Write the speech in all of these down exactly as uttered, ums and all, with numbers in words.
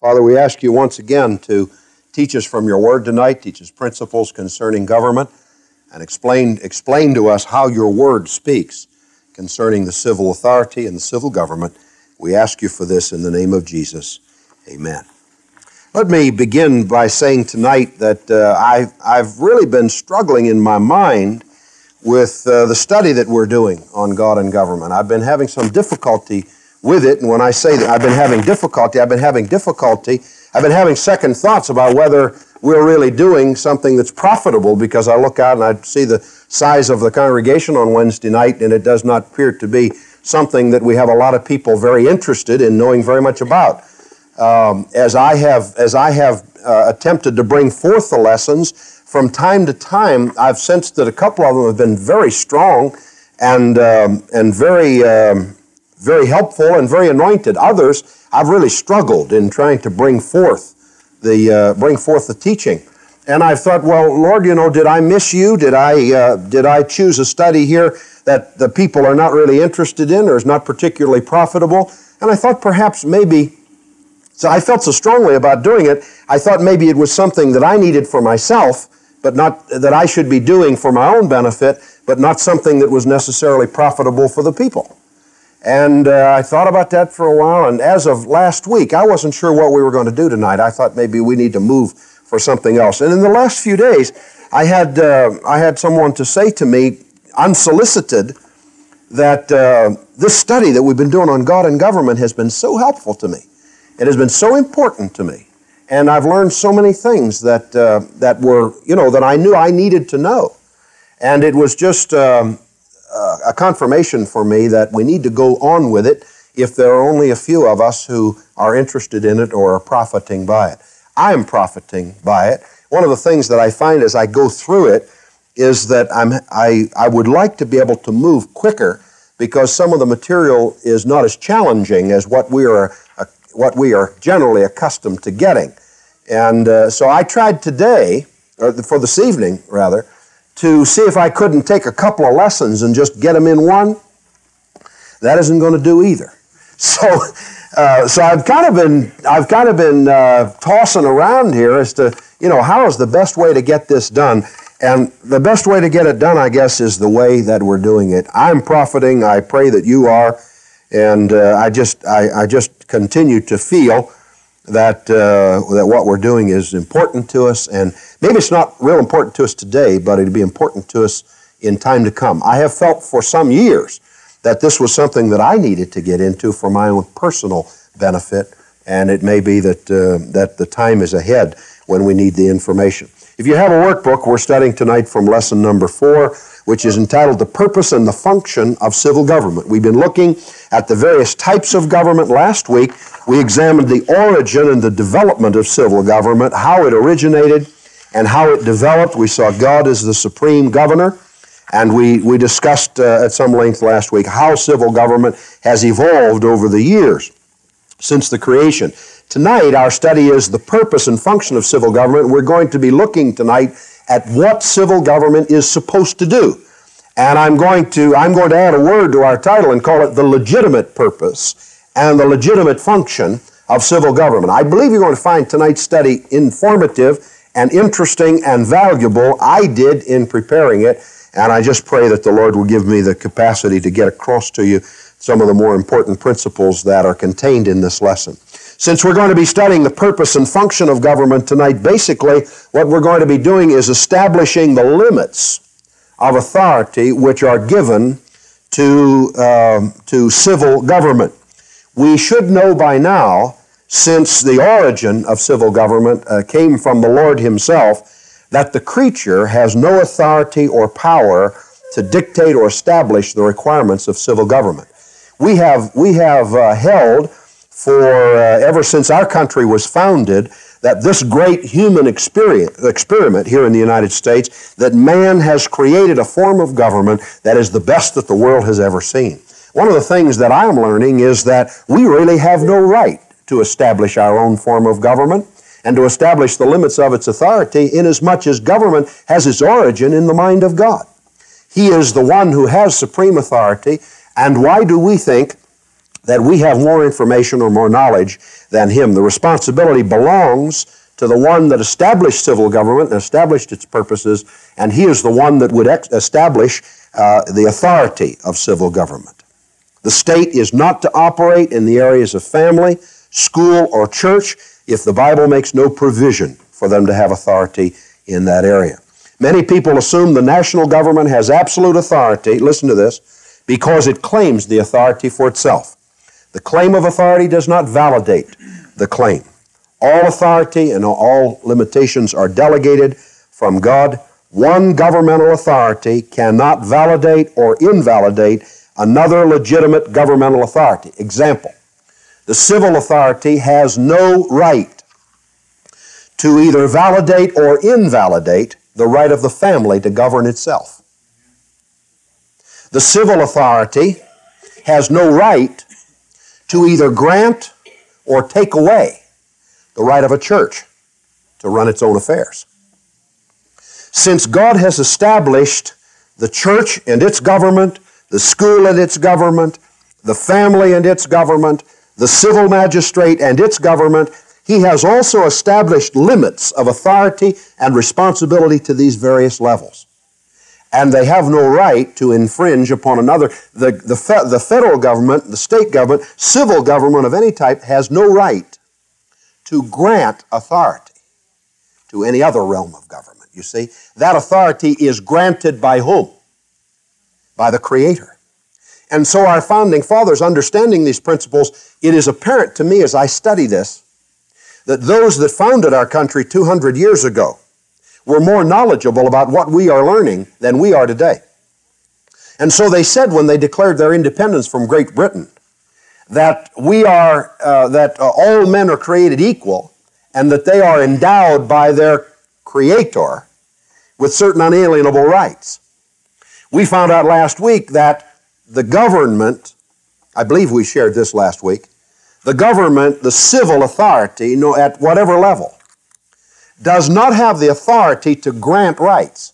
Father, we ask you once again to teach us from your word tonight, teach us principles concerning government, and explain, explain to us how your word speaks concerning the civil authority and the civil government. We ask you for this in the name of Jesus. Amen. Let me begin by saying tonight that uh, I've, I've really been struggling in my mind with uh, the study that we're doing on God and government. I've been having some difficulty with it, and when I say that I've been having difficulty, I've been having difficulty, I've been having second thoughts about whether we're really doing something that's profitable, because I look out and I see the size of the congregation on Wednesday night, and it does not appear to be something that we have a lot of people very interested in knowing very much about. Um, as I have, as I have uh, attempted to bring forth the lessons, from time to time, I've sensed that a couple of them have been very strong and um, and very um, very helpful and very anointed. Others, I've really struggled in trying to bring forth the uh, bring forth the teaching. And I've thought, well, Lord, you know, did I miss you? Did I uh, did I choose a study here that the people are not really interested in or is not particularly profitable? And I thought perhaps maybe. So I felt so strongly about doing it, I thought maybe it was something that I needed for myself, but not that I should be doing for my own benefit, but not something that was necessarily profitable for the people. And uh, I thought about that for a while, and as of last week, I wasn't sure what we were going to do tonight. I thought maybe we need to move for something else. And in the last few days, I had, uh, I had someone to say to me, unsolicited, that uh, this study that we've been doing on God and government has been so helpful to me. It has been so important to me, and I've learned so many things that uh, that were, you know, that I knew I needed to know. And it was just um, uh, a confirmation for me that we need to go on with it if there are only a few of us who are interested in it or are profiting by it. I am profiting by it. One of the things that I find as I go through it is that I'm, I, I would like to be able to move quicker, because some of the material is not as challenging as what we are what we are generally accustomed to getting. And uh, so I tried today, or for this evening rather, to see if I couldn't take a couple of lessons and just get them in one. That isn't going to do either. So, uh, so I've kind of been, I've kind of been uh, tossing around here as to, you know, how is the best way to get this done? And the best way to get it done, I guess, is the way that we're doing it. I'm profiting. I pray that you are. And uh, I just I, I just continue to feel that uh, that what we're doing is important to us, and maybe it's not real important to us today, but it'll be important to us in time to come. I have felt for some years that this was something that I needed to get into for my own personal benefit, and it may be that uh, that the time is ahead when we need the information. If you have a workbook, we're studying tonight from lesson number four, which is entitled The Purpose and the Function of Civil Government. We've been looking at the various types of government. Last week, we examined the origin and the development of civil government, how it originated and how it developed. We saw God as the supreme governor, and we, we discussed uh, at some length last week how civil government has evolved over the years since the creation. Tonight, our study is the purpose and function of civil government. We're going to be looking tonight at what civil government is supposed to do. And I'm going to I'm going to add a word to our title and call it the legitimate purpose and the legitimate function of civil government. I believe you're going to find tonight's study informative and interesting and valuable. I did in preparing it, and I just pray that the Lord will give me the capacity to get across to you some of the more important principles that are contained in this lesson. Since we're going to be studying the purpose and function of government tonight, basically what we're going to be doing is establishing the limits of authority which are given to, um, to civil government. We should know by now, since the origin of civil government uh, came from the Lord Himself, that the creature has no authority or power to dictate or establish the requirements of civil government. We have, we have uh, held for uh, ever since our country was founded that this great human experience, experiment here in the United States, that man has created a form of government that is the best that the world has ever seen. One of the things that I'm learning is that we really have no right to establish our own form of government and to establish the limits of its authority, inasmuch as government has its origin in the mind of God. He is the one who has supreme authority, and why do we think that we have more information or more knowledge than him. The responsibility belongs to the one that established civil government and established its purposes, and he is the one that would ex- establish uh, the authority of civil government. The state is not to operate in the areas of family, school, or church if the Bible makes no provision for them to have authority in that area. Many people assume the national government has absolute authority, listen to this, because it claims the authority for itself. The claim of authority does not validate the claim. All authority and all limitations are delegated from God. One governmental authority cannot validate or invalidate another legitimate governmental authority. Example, the civil authority has no right to either validate or invalidate the right of the family to govern itself. The civil authority has no right to either grant or take away the right of a church to run its own affairs. Since God has established the church and its government, the school and its government, the family and its government, the civil magistrate and its government, he has also established limits of authority and responsibility to these various levels. And they have no right to infringe upon another. The, the, fe- the federal government, the state government, civil government of any type has no right to grant authority to any other realm of government. You see, that authority is granted by whom? By the Creator. And so our founding fathers, understanding these principles, it is apparent to me as I study this, that those that founded our country two hundred years ago were more knowledgeable about what we are learning than we are today. And so they said when they declared their independence from Great Britain that we are, uh, that uh, all men are created equal and that they are endowed by their Creator with certain unalienable rights. We found out last week that the government, I believe we shared this last week, the government, the civil authority, you know, at whatever level, does not have the authority to grant rights.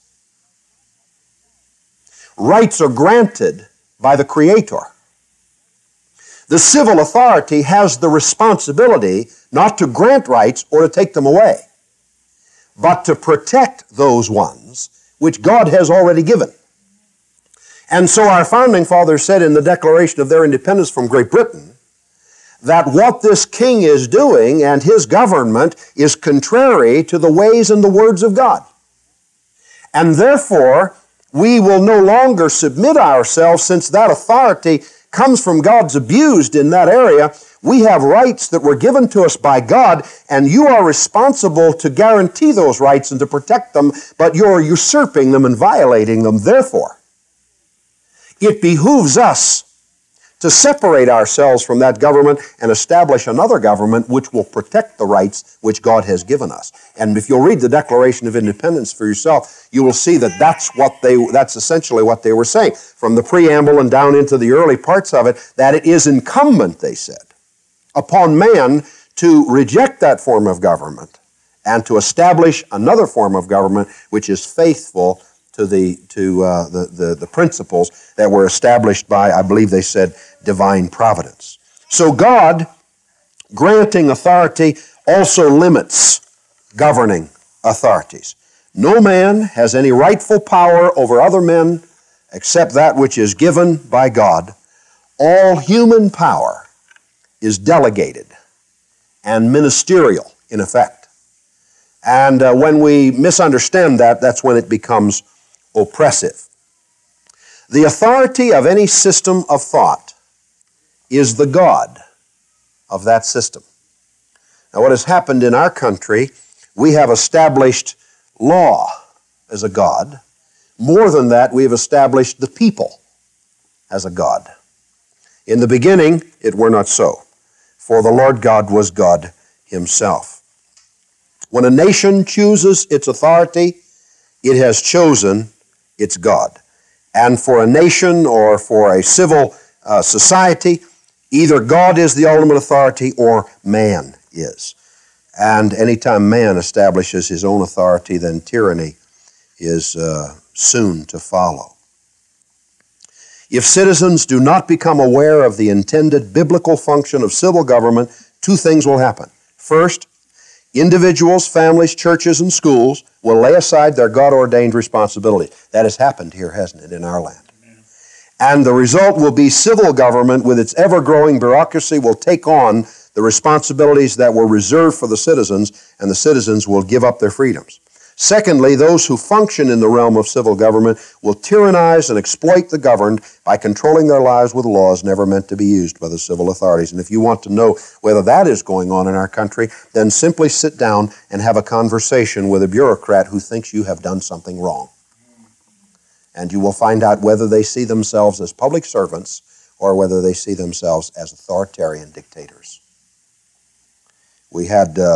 Rights are granted by the Creator. The civil authority has the responsibility not to grant rights or to take them away, but to protect those ones which God has already given. And so our founding fathers said in the declaration of their independence from Great Britain that what this king is doing and his government is contrary to the ways and the words of God. And therefore, we will no longer submit ourselves, since that authority comes from God's abused in that area. We have rights that were given to us by God, and you are responsible to guarantee those rights and to protect them, but you're usurping them and violating them. Therefore, it behooves us to separate ourselves from that government and establish another government which will protect the rights which God has given us. And if you'll read the Declaration of Independence for yourself, you will see that that's what they, that's essentially what they were saying. From the preamble and down into the early parts of it, that it is incumbent, they said, upon man to reject that form of government and to establish another form of government which is faithful to the to uh, the, the the principles that were established by, I believe they said, divine providence. So God, granting authority, also limits governing authorities. No man has any rightful power over other men except that which is given by God. All human power is delegated and ministerial in effect. And uh, when we misunderstand that, that's when it becomes oppressive. The authority of any system of thought is the God of that system. Now, what has happened in our country, we have established law as a God. More than that, we have established the people as a God. In the beginning, it were not so, for the Lord God was God Himself. When a nation chooses its authority, it has chosen its God. And for a nation or for a civil uh, society, either God is the ultimate authority or man is. And anytime man establishes his own authority, then tyranny is uh, soon to follow. If citizens do not become aware of the intended biblical function of civil government, two things will happen. First, individuals, families, churches, and schools will lay aside their God-ordained responsibilities. That has happened here, hasn't it, in our land? Amen. And the result will be civil government, with its ever-growing bureaucracy, will take on the responsibilities that were reserved for the citizens, and the citizens will give up their freedoms. Secondly, those who function in the realm of civil government will tyrannize and exploit the governed by controlling their lives with laws never meant to be used by the civil authorities. And if you want to know whether that is going on in our country, then simply sit down and have a conversation with a bureaucrat who thinks you have done something wrong. And you will find out whether they see themselves as public servants or whether they see themselves as authoritarian dictators. We had... Uh,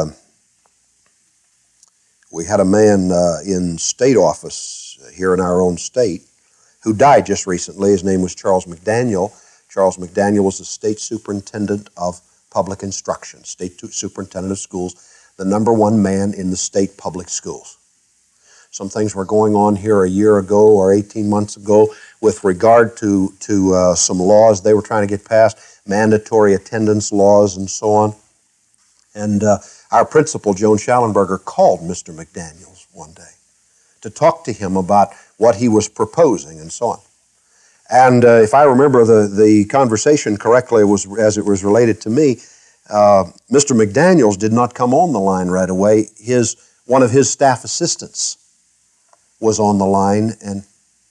We had a man uh, in state office here in our own state who died just recently. His name was Charles McDaniel. Charles McDaniel was the state superintendent of public instruction, state superintendent of schools, the number one man in the state public schools. Some things were going on here a year ago or eighteen months ago with regard to, to uh, some laws they were trying to get passed, mandatory attendance laws and so on. And uh, our principal, Joan Schallenberger, called Mister McDaniels one day to talk to him about what he was proposing and so on. And uh, if I remember the, the conversation correctly, it was, as it was related to me, uh, Mister McDaniels did not come on the line right away. His, one of his staff assistants was on the line, and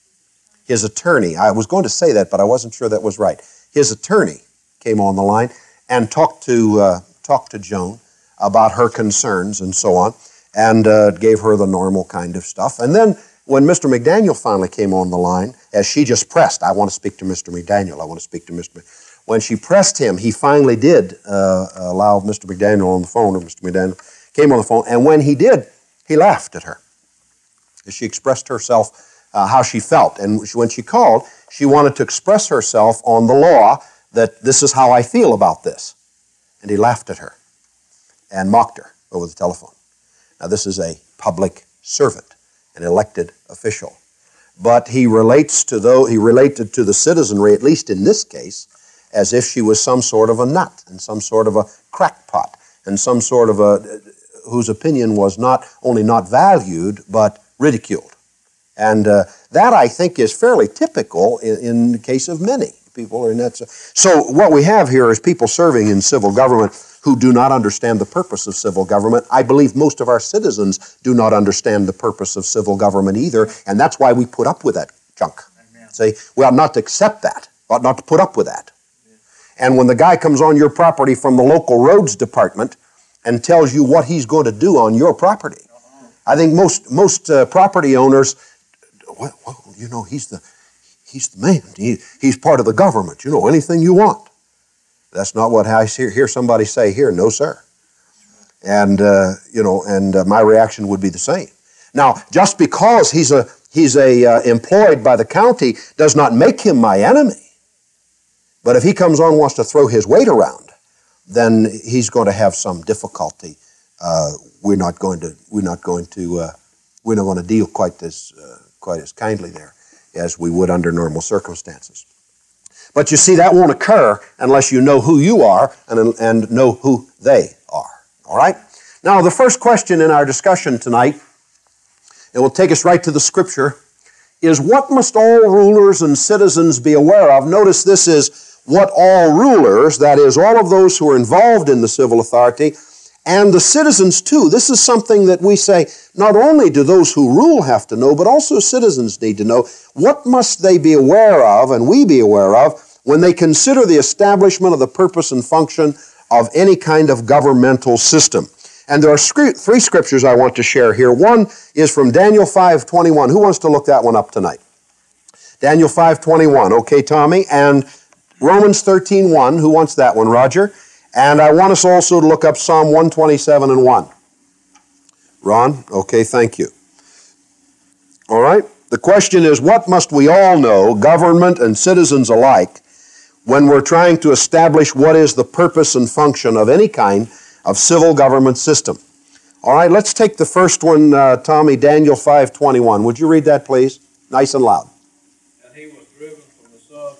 his attorney, I was going to say that, but I wasn't sure that was right. His attorney came on the line and talked to, uh, talked to Joan about her concerns and so on, and uh, gave her the normal kind of stuff. And then when Mister McDaniel finally came on the line, as she just pressed, I want to speak to Mister McDaniel, I want to speak to Mister McDaniel. When she pressed him, he finally did uh, allow Mister McDaniel on the phone, or Mister McDaniel came on the phone, and when he did, he laughed at her. She expressed herself uh, how she felt, and when she called, she wanted to express herself on the law that this is how I feel about this. And he laughed at her and mocked her over the telephone. Now, this is a public servant, an elected official. But he relates to those, he related to the citizenry, at least in this case, as if she was some sort of a nut and some sort of a crackpot and some sort of a, whose opinion was not only not valued, but ridiculed. And uh, that, I think, is fairly typical in, in the case of many people. In that. So what we have here is people serving in civil government who do not understand the purpose of civil government. I believe most of our citizens do not understand the purpose of civil government either, and that's why we put up with that junk. Amen. Say, we ought not to accept that, ought not to put up with that. Amen. And when the guy comes on your property from the local roads department and tells you what he's going to do on your property, uh-huh. I think most most uh, property owners, well, well, you know, he's the he's the man. He, he's part of the government. You know, anything you want. That's not what I hear somebody say here. No, sir. And, uh, you know, and uh, my reaction would be the same. Now, just because he's a he's a uh, employed by the county does not make him my enemy. But if he comes on and wants to throw his weight around, then he's going to have some difficulty. Uh, we're not going to we're not going to uh, we're not going to deal quite as uh, quite as kindly there as we would under normal circumstances. But you see, that won't occur unless you know who you are and, and know who they are. All right? Now, the first question in our discussion tonight, it will take us right to the Scripture, is what must all rulers and citizens be aware of? Notice this is what all rulers, that is, all of those who are involved in the civil authority, and the citizens too. This is something that we say, not only do those who rule have to know, but also citizens need to know. What must they be aware of, and we be aware of, when they consider the establishment of the purpose and function of any kind of governmental system? And there are three scriptures I want to share here. One is from Daniel five twenty-one. Who wants to look that one up tonight? Daniel five twenty-one. Okay, Tommy. And Romans thirteen one. Who wants that one? Roger. And I want us also to look up Psalm one twenty-seven and one. Ron? Okay, thank you. All right. The question is, what must we all know, government and citizens alike, when we're trying to establish what is the purpose and function of any kind of civil government system? All right, let's take the first one, uh, Tommy, Daniel five twenty-one. Would you read that, please? Nice and loud. And he was driven from the sun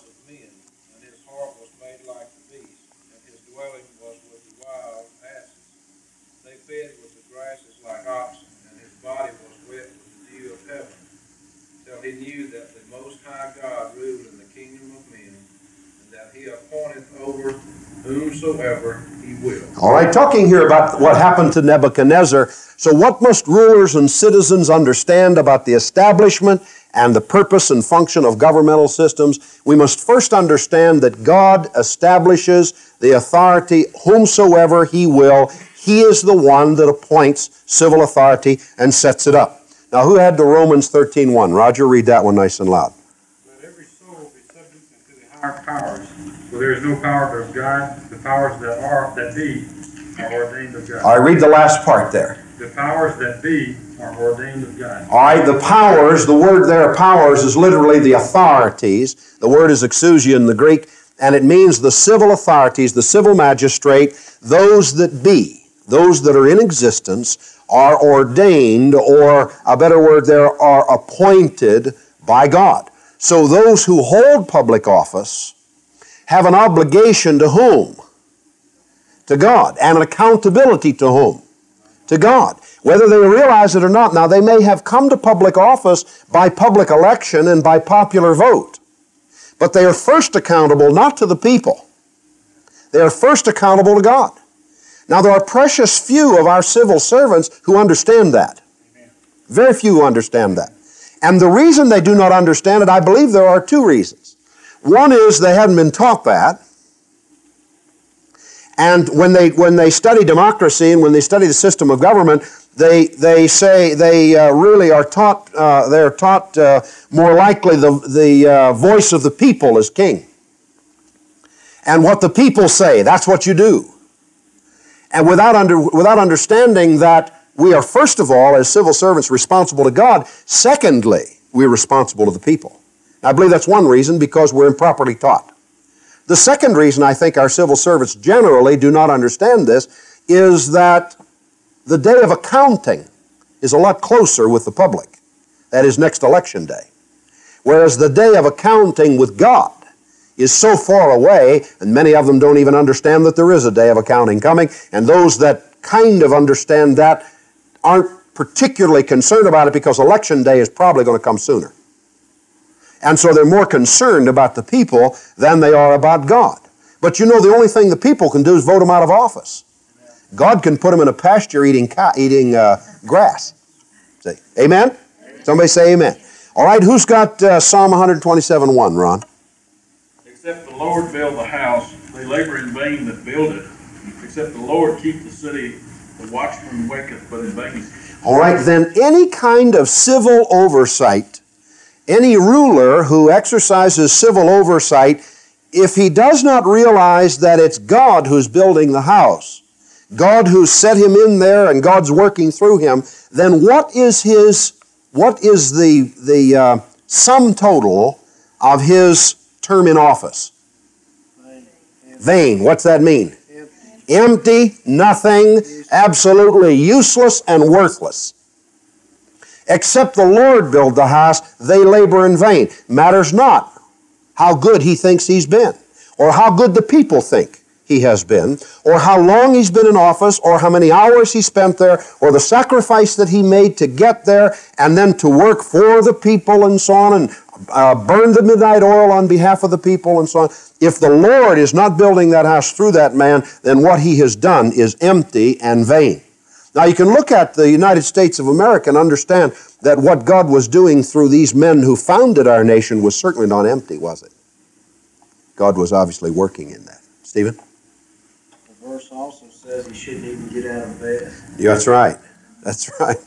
fed with the grasses like oxen, and his body was wet with the dew of heaven, till he knew that the Most High God ruled in the kingdom of men, and that he appointeth over whomsoever he will. All right, talking here about what happened to Nebuchadnezzar. So what must rulers and citizens understand about the establishment and the purpose and function of governmental systems? We must first understand that God establishes the authority whomsoever he will. He is the one that appoints civil authority and sets it up. Now, who had the Romans thirteen one? Roger, read that one nice and loud. Let every soul be subject unto the higher powers, for there is no power but of God. The powers that are that be are ordained of God. All right, read the last part there. The powers that be are ordained of God. All right, the powers, the word there, powers, is literally the authorities. The word is exousia in the Greek, and it means the civil authorities, the civil magistrate, those that be, those that are in existence, are ordained, or a better word there, are appointed by God. So those who hold public office have an obligation to whom? To God. And an accountability to whom? To God. Whether they realize it or not. Now, they may have come to public office by public election and by popular vote. But they are first accountable not to the people. They are first accountable to God. Now, there are precious few of our civil servants who understand that. Very few who understand that. And the reason they do not understand it, I believe there are two reasons. One is they haven't been taught that. And when they when they study democracy and when they study the system of government, they they say they uh, really are taught uh, they're taught uh, more likely the the uh, voice of the people is king. And what the people say, that's what you do. And without under without understanding that we are first of all as civil servants responsible to God. Secondly, we're responsible to the people. I believe that's one reason, because we're improperly taught. The second reason I think our civil servants generally do not understand this is that the day of accounting is a lot closer with the public. That is next election day. Whereas the day of accounting with God is so far away, and many of them don't even understand that there is a day of accounting coming, and those that kind of understand that aren't particularly concerned about it because election day is probably going to come sooner. And so they're more concerned about the people than they are about God. But you know, the only thing the people can do is vote them out of office. God can put them in a pasture eating ca- eating uh, grass. Say, amen? Somebody say amen. All right, who's got uh, Psalm one twenty-seven one, Ron? Except the Lord build the house, they labor in vain that build it. Except the Lord keep the city, the watchman waketh but in vain. All right, then any kind of civil oversight, any ruler who exercises civil oversight, if he does not realize that it's God who's building the house, God who's set him in there and God's working through him, then what is his, what is the, the uh, sum total of his term in office? Vain. Vain. What's that mean? Empty. Empty, nothing, absolutely useless and worthless. Except the Lord build the house, they labor in vain. Matters not how good he thinks he's been, or how good the people think he has been, or how long he's been in office, or how many hours he spent there, or the sacrifice that he made to get there, and then to work for the people and so on, and uh, burn the midnight oil on behalf of the people and so on. If the Lord is not building that house through that man, then what he has done is empty and vain. Now, you can look at the United States of America and understand that what God was doing through these men who founded our nation was certainly not empty, was it? God was obviously working in that. Stephen? The verse also says he shouldn't even get out of bed. Yeah, that's right. That's right.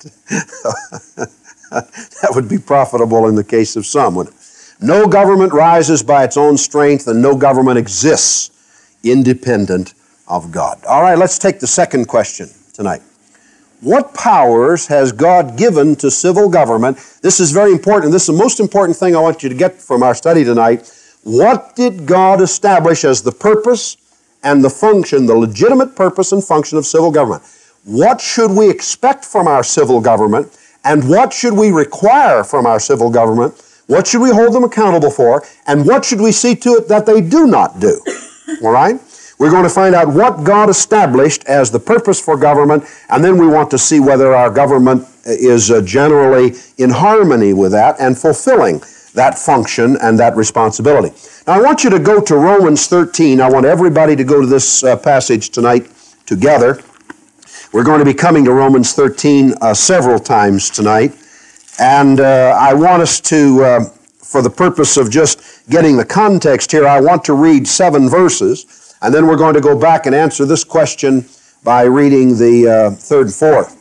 That would be profitable in the case of some, wouldn't it? No government rises by its own strength, and no government exists independent of God. All right, let's take the second question tonight. What powers has God given to civil government? This is very important. This is the most important thing I want you to get from our study tonight. What did God establish as the purpose and the function, the legitimate purpose and function of civil government? What should we expect from our civil government, and what should we require from our civil government? What should we hold them accountable for, and what should we see to it that they do not do? All right? We're going to find out what God established as the purpose for government, and then we want to see whether our government is uh, generally in harmony with that and fulfilling that function and that responsibility. Now, I want you to go to Romans thirteen. I want everybody to go to this uh, passage tonight together. We're going to be coming to Romans thirteen uh, several times tonight, and uh, I want us to, uh, for the purpose of just getting the context here, I want to read seven verses. And then we're going to go back and answer this question by reading the uh, third and fourth.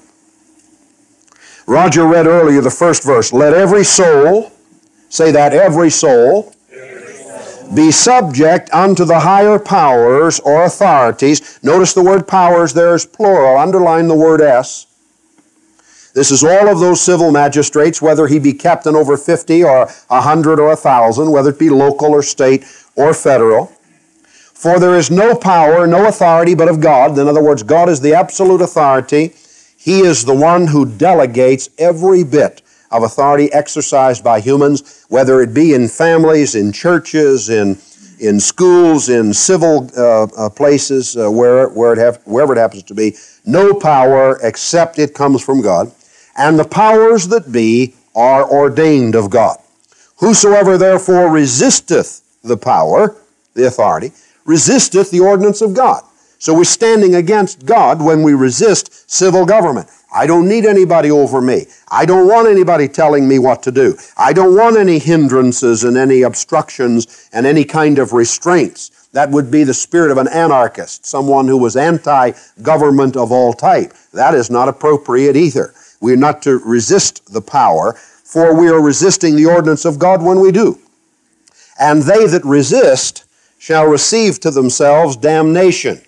Roger read earlier the first verse. Let every soul, say that, every soul, every soul, be subject unto the higher powers or authorities. Notice the word powers there is plural. Underline the word S. This is all of those civil magistrates, whether he be captain over fifty or a hundred or a thousand, whether it be local or state or federal. For there is no power, no authority but of God. In other words, God is the absolute authority. He is the one who delegates every bit of authority exercised by humans, whether it be in families, in churches, in, in schools, in civil uh, uh, places, uh, where, where it have, wherever it happens to be. No power except it comes from God. And the powers that be are ordained of God. Whosoever therefore resisteth the power, the authority, resisteth the ordinance of God. So we're standing against God when we resist civil government. I don't need anybody over me. I don't want anybody telling me what to do. I don't want any hindrances and any obstructions and any kind of restraints. That would be the spirit of an anarchist, someone who was anti-government of all type. That is not appropriate either. We're not to resist the power, for we are resisting the ordinance of God when we do. And they that resist shall receive to themselves damnation.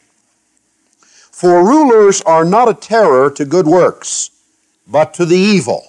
For rulers are not a terror to good works, but to the evil.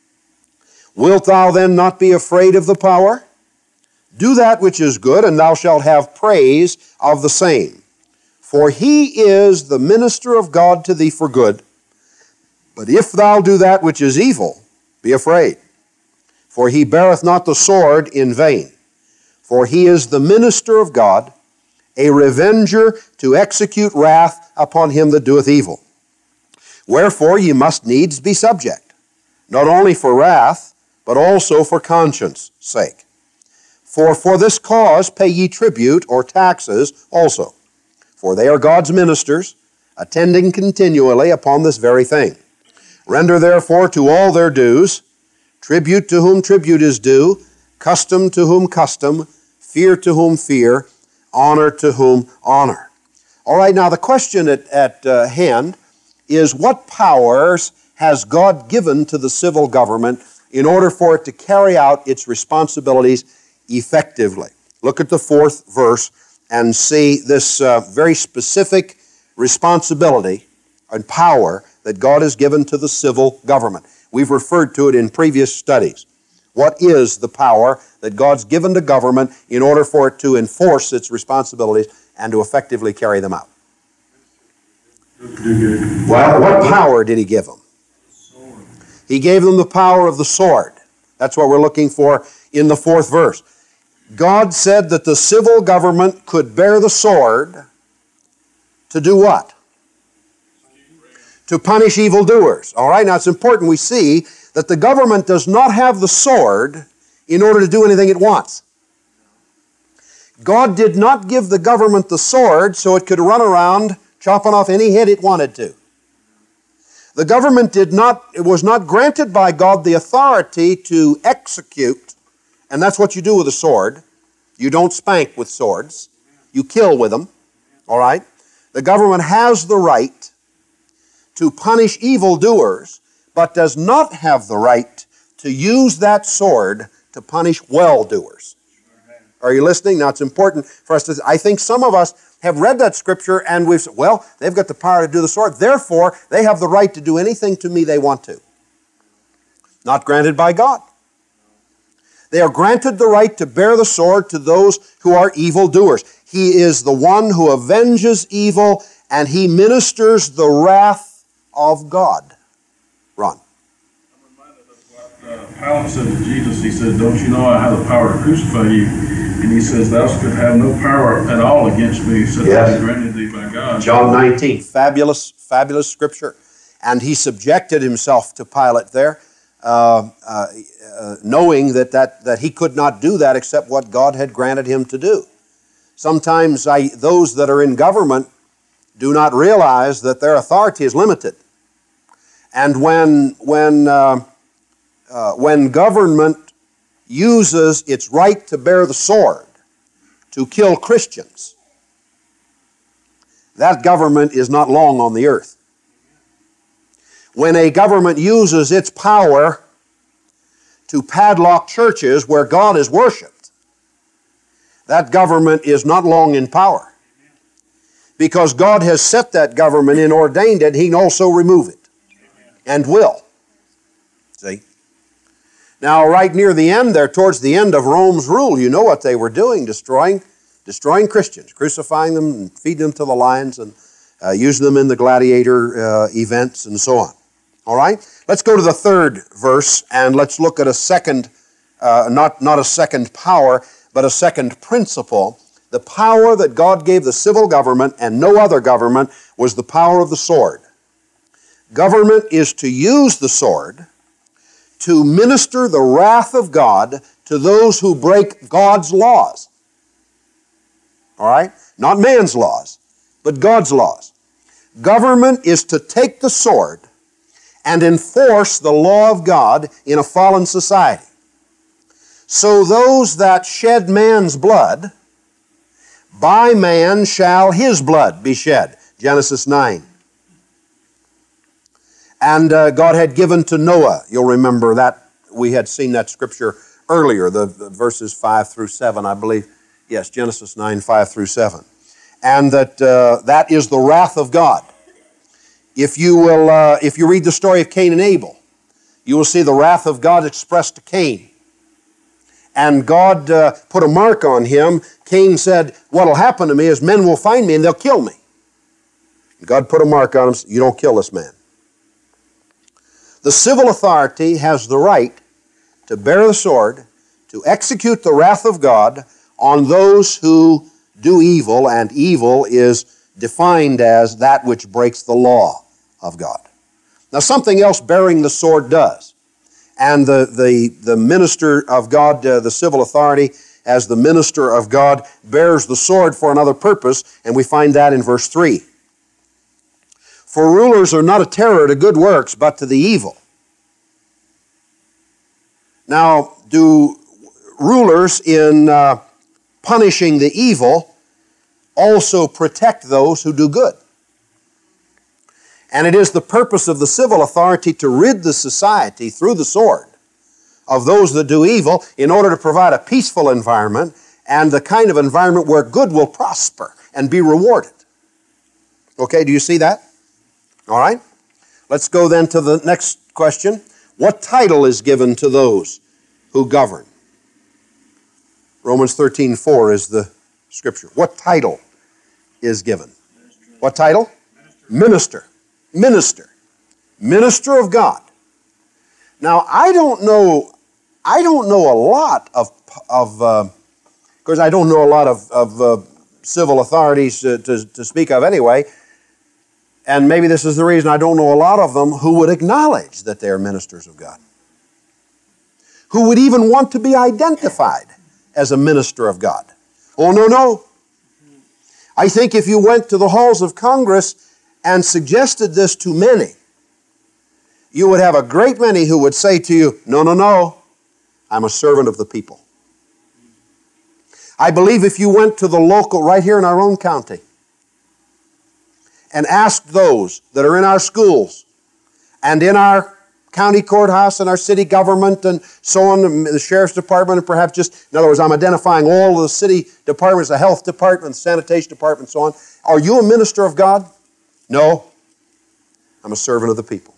Wilt thou then not be afraid of the power? Do that which is good, and thou shalt have praise of the same. For he is the minister of God to thee for good. But if thou do that which is evil, be afraid. For he beareth not the sword in vain. For he is the minister of God, a revenger to execute wrath upon him that doeth evil. Wherefore ye must needs be subject, not only for wrath, but also for conscience' sake. For for this cause pay ye tribute or taxes also. For they are God's ministers, attending continually upon this very thing. Render therefore to all their dues, tribute to whom tribute is due, custom to whom custom, fear to whom fear, honor to whom honor. All right, now the question at, at uh, hand is, what powers has God given to the civil government in order for it to carry out its responsibilities effectively? Look at the fourth verse and see this uh, very specific responsibility and power that God has given to the civil government. We've referred to it in previous studies. What is the power that God's given to government in order for it to enforce its responsibilities and to effectively carry them out? Well, what power did he give them? He gave them the power of the sword. That's what we're looking for in the fourth verse. God said that the civil government could bear the sword to do what? To punish evildoers. All right, now it's important we see that the government does not have the sword in order to do anything it wants. God did not give the government the sword so it could run around chopping off any head it wanted to. The government did not, it was not granted by God the authority to execute, and that's what you do with a sword. You don't spank with swords. You kill with them. All right? The government has the right to punish evildoers, but does not have the right to use that sword to punish well-doers. Are you listening? Now, it's important for us to, I think some of us have read that scripture and we've said, well, they've got the power to do the sword, therefore, they have the right to do anything to me they want to. Not granted by God. They are granted the right to bear the sword to those who are evildoers. He is the one who avenges evil, and he ministers the wrath of God. Ron. I'm reminded of what uh, Pilate said to Jesus. He said, don't you know I have the power to crucify you? And he says, thou shalt have no power at all against me, except Yes. I be granted thee by God. John nineteen, fabulous, fabulous scripture. And he subjected himself to Pilate there, uh, uh, uh, knowing that, that, that he could not do that except what God had granted him to do. Sometimes I, those that are in government do not realize that their authority is limited. And when, when, uh, uh, when government uses its right to bear the sword to kill Christians, that government is not long on the earth. When a government uses its power to padlock churches where God is worshipped, that government is not long in power. Because God has set that government and ordained it, He can also remove it. And will. See? Now, right near the end there, towards the end of Rome's rule, you know what they were doing, destroying, destroying Christians, crucifying them and feeding them to the lions and uh, using them in the gladiator uh, events and so on. All right? Let's go to the third verse and let's look at a second, uh, not, not a second power, but a second principle. The power that God gave the civil government and no other government was the power of the sword. Government is to use the sword to minister the wrath of God to those who break God's laws. All right? Not man's laws, but God's laws. Government is to take the sword and enforce the law of God in a fallen society. So those that shed man's blood, by man shall his blood be shed. Genesis nine. And uh, God had given to Noah, you'll remember that, we had seen that scripture earlier, the, the verses five through seven, I believe. Yes, Genesis nine, five through seven. And that uh, that is the wrath of God. If you will, uh, if you read the story of Cain and Abel, you will see the wrath of God expressed to Cain. And God uh, put a mark on him. Cain said, what will happen to me is men will find me and they'll kill me. God put a mark on him, you don't kill this man. The civil authority has the right to bear the sword, to execute the wrath of God on those who do evil, and evil is defined as that which breaks the law of God. Now, something else bearing the sword does. And the, the, the minister of God, uh, the civil authority, as the minister of God, bears the sword for another purpose, and we find that in verse three. For rulers are not a terror to good works, but to the evil. Now, do rulers in uh, punishing the evil also protect those who do good? And it is the purpose of the civil authority to rid the society through the sword of those that do evil in order to provide a peaceful environment and the kind of environment where good will prosper and be rewarded. Okay, do you see that? All right. Let's go then to the next question. What title is given to those who govern? Romans thirteen four is the scripture. What title is given? What title? Minister. Minister. Minister of God. Now, I don't know, I don't know a lot of, of uh, because I don't know a lot of, of uh, civil authorities uh, to, to speak of anyway, and maybe this is the reason I don't know a lot of them who would acknowledge that they are ministers of God, who would even want to be identified as a minister of God. Oh, no, no. I think if you went to the halls of Congress and suggested this to many, you would have a great many who would say to you, no, no, no, I'm a servant of the people. I believe if you went to the local, right here in our own county, and asked those that are in our schools and in our county courthouse and our city government and so on, the sheriff's department, and perhaps just, in other words, I'm identifying all of the city departments, the health department, the sanitation department, and so on. Are you a minister of God? No. I'm a servant of the people.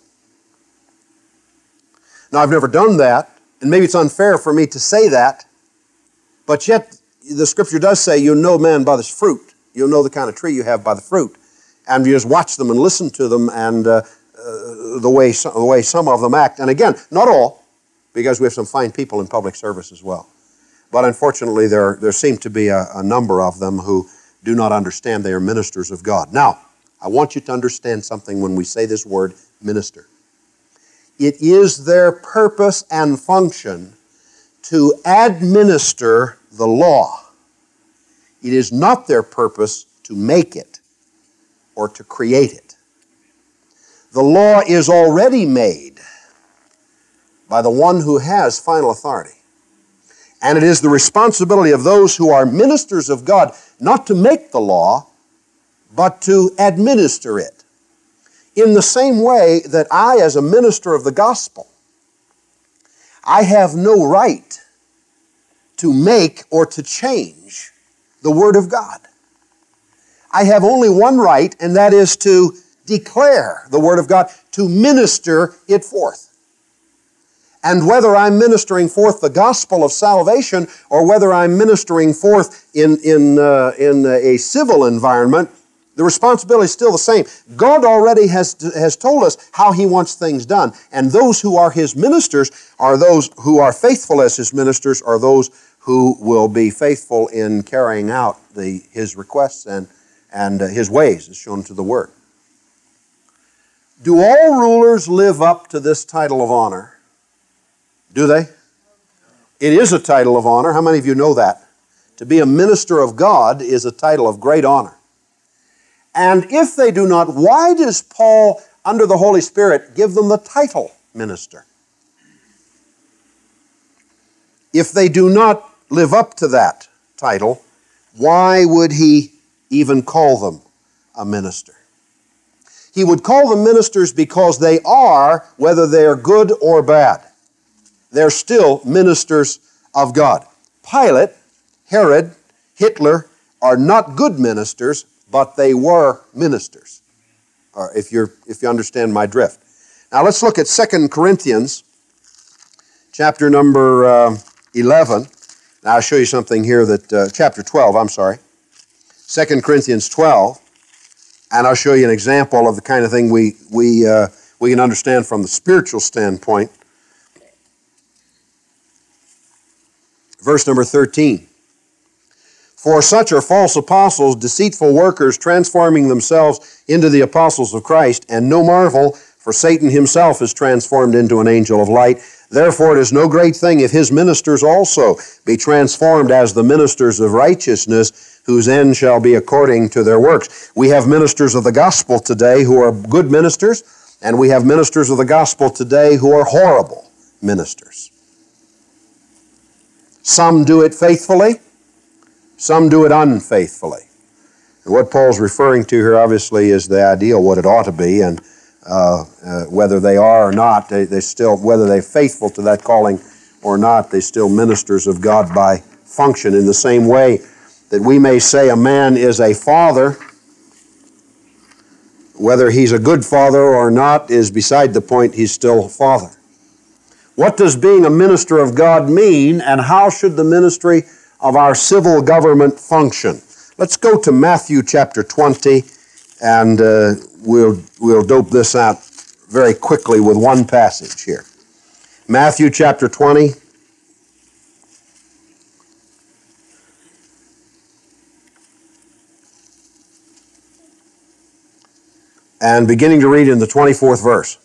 Now, I've never done that, and maybe it's unfair for me to say that, but yet the Scripture does say you'll know man by his fruit. You'll know the kind of tree you have by the fruit. And you just watch them and listen to them and uh, uh, the way some, the way some of them act. And again, not all, because we have some fine people in public service as well. But unfortunately, there, there seem to be a, a number of them who do not understand they are ministers of God. Now, I want you to understand something when we say this word, minister. It is their purpose and function to administer the law. It is not their purpose to make it or to create it. The law is already made by the one who has final authority. And it is the responsibility of those who are ministers of God not to make the law, but to administer it. In the same way that I, as a minister of the gospel, I have no right to make or to change the Word of God. I have only one right, and that is to declare the Word of God, to minister it forth. And whether I'm ministering forth the gospel of salvation or whether I'm ministering forth in, in, uh, in a civil environment, the responsibility is still the same. God already has, has told us how He wants things done. And those who are His ministers are those who are faithful as His ministers, are those who will be faithful in carrying out the, His requests and, and uh, His ways as shown to the Word. Do all rulers live up to this title of honor? Do they? It is a title of honor. How many of you know that? To be a minister of God is a title of great honor. And if they do not, why does Paul, under the Holy Spirit, give them the title minister? If they do not live up to that title, why would he even call them a minister? He would call them ministers because they are, whether they are good or bad, they're still ministers of God. Pilate, Herod, Hitler are not good ministers, but they were ministers, or if you're if you understand my drift. Now let's look at Second Corinthians, chapter number uh, eleven. Now I'll show you something here that, uh, chapter twelve, I'm sorry. Second Corinthians twelve, and I'll show you an example of the kind of thing we, we, uh, we can understand from the spiritual standpoint. Verse number thirteen. For such are false apostles, deceitful workers, transforming themselves into the apostles of Christ, and no marvel, for Satan himself is transformed into an angel of light. Therefore it is no great thing if his ministers also be transformed as the ministers of righteousness, whose end shall be according to their works. We have ministers of the gospel today who are good ministers, and we have ministers of the gospel today who are horrible ministers. Some do it faithfully, some do it unfaithfully. And what Paul's referring to here, obviously, is the ideal, what it ought to be, and uh, uh, whether they are or not, they, they still, whether they're faithful to that calling or not, they're still ministers of God by function. In the same way that we may say a man is a father, whether he's a good father or not is beside the point, he's still a father. What does being a minister of God mean, and how should the ministry of our civil government function? Let's go to Matthew chapter twenty, and uh, we'll, we'll dope this out very quickly with one passage here. Matthew chapter twenty. And beginning to read in the twenty-fourth verse.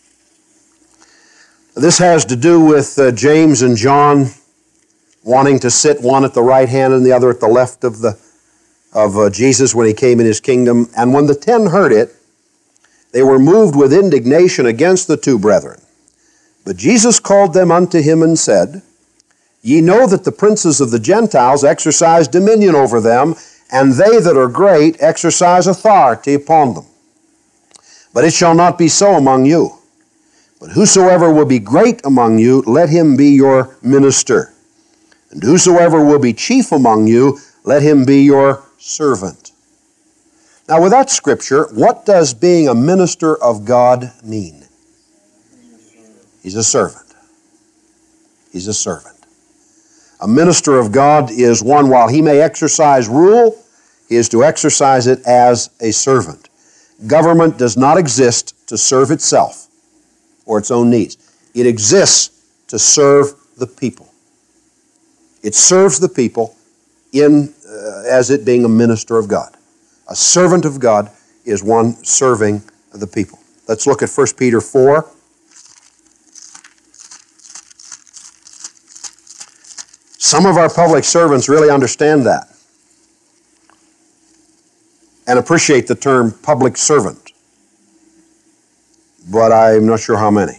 This has to do with uh, James and John wanting to sit, one at the right hand and the other at the left of the of uh, Jesus when he came in his kingdom. And when the ten heard it, they were moved with indignation against the two brethren. But Jesus called them unto him and said, Ye know that the princes of the Gentiles exercise dominion over them, and they that are great exercise authority upon them. But it shall not be so among you. But whosoever will be great among you, let him be your minister. And whosoever will be chief among you, let him be your servant. Now with that scripture, what does being a minister of God mean? He's a servant. He's a servant. A minister of God is one, while he may exercise rule, he is to exercise it as a servant. Government does not exist to serve itself or its own needs. It exists to serve the people. It serves the people in uh, as it being a minister of God. A servant of God is one serving the people. Let's look at First Peter four. Some of our public servants really understand that and appreciate the term public servant, but I'm not sure how many.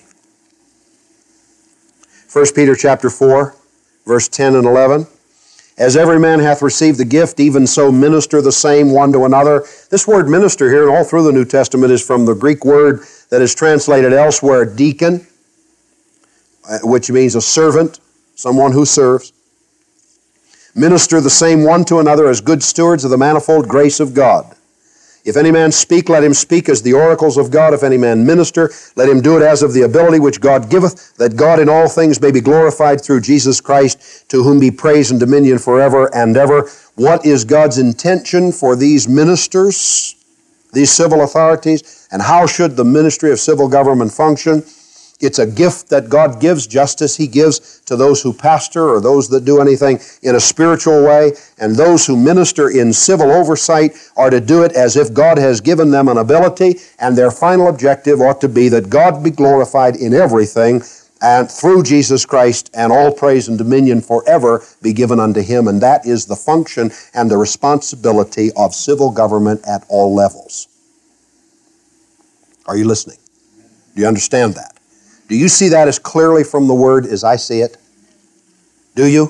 First Peter chapter four, verse ten and eleven. As every man hath received the gift, even so minister the same one to another. This word minister here and all through the New Testament is from the Greek word that is translated elsewhere, deacon, which means a servant, someone who serves. Minister the same one to another as good stewards of the manifold grace of God. If any man speak, let him speak as the oracles of God. If any man minister, let him do it as of the ability which God giveth, that God in all things may be glorified through Jesus Christ, to whom be praise and dominion forever and ever. What is God's intention for these ministers, these civil authorities, and how should the ministry of civil government function? It's a gift that God gives, just as He gives to those who pastor or those that do anything in a spiritual way. And those who minister in civil oversight are to do it as if God has given them an ability, and their final objective ought to be that God be glorified in everything, and through Jesus Christ, and all praise and dominion forever be given unto Him. And that is the function and the responsibility of civil government at all levels. Are you listening? Do you understand that? Do you see that as clearly from the Word as I see it? Do you?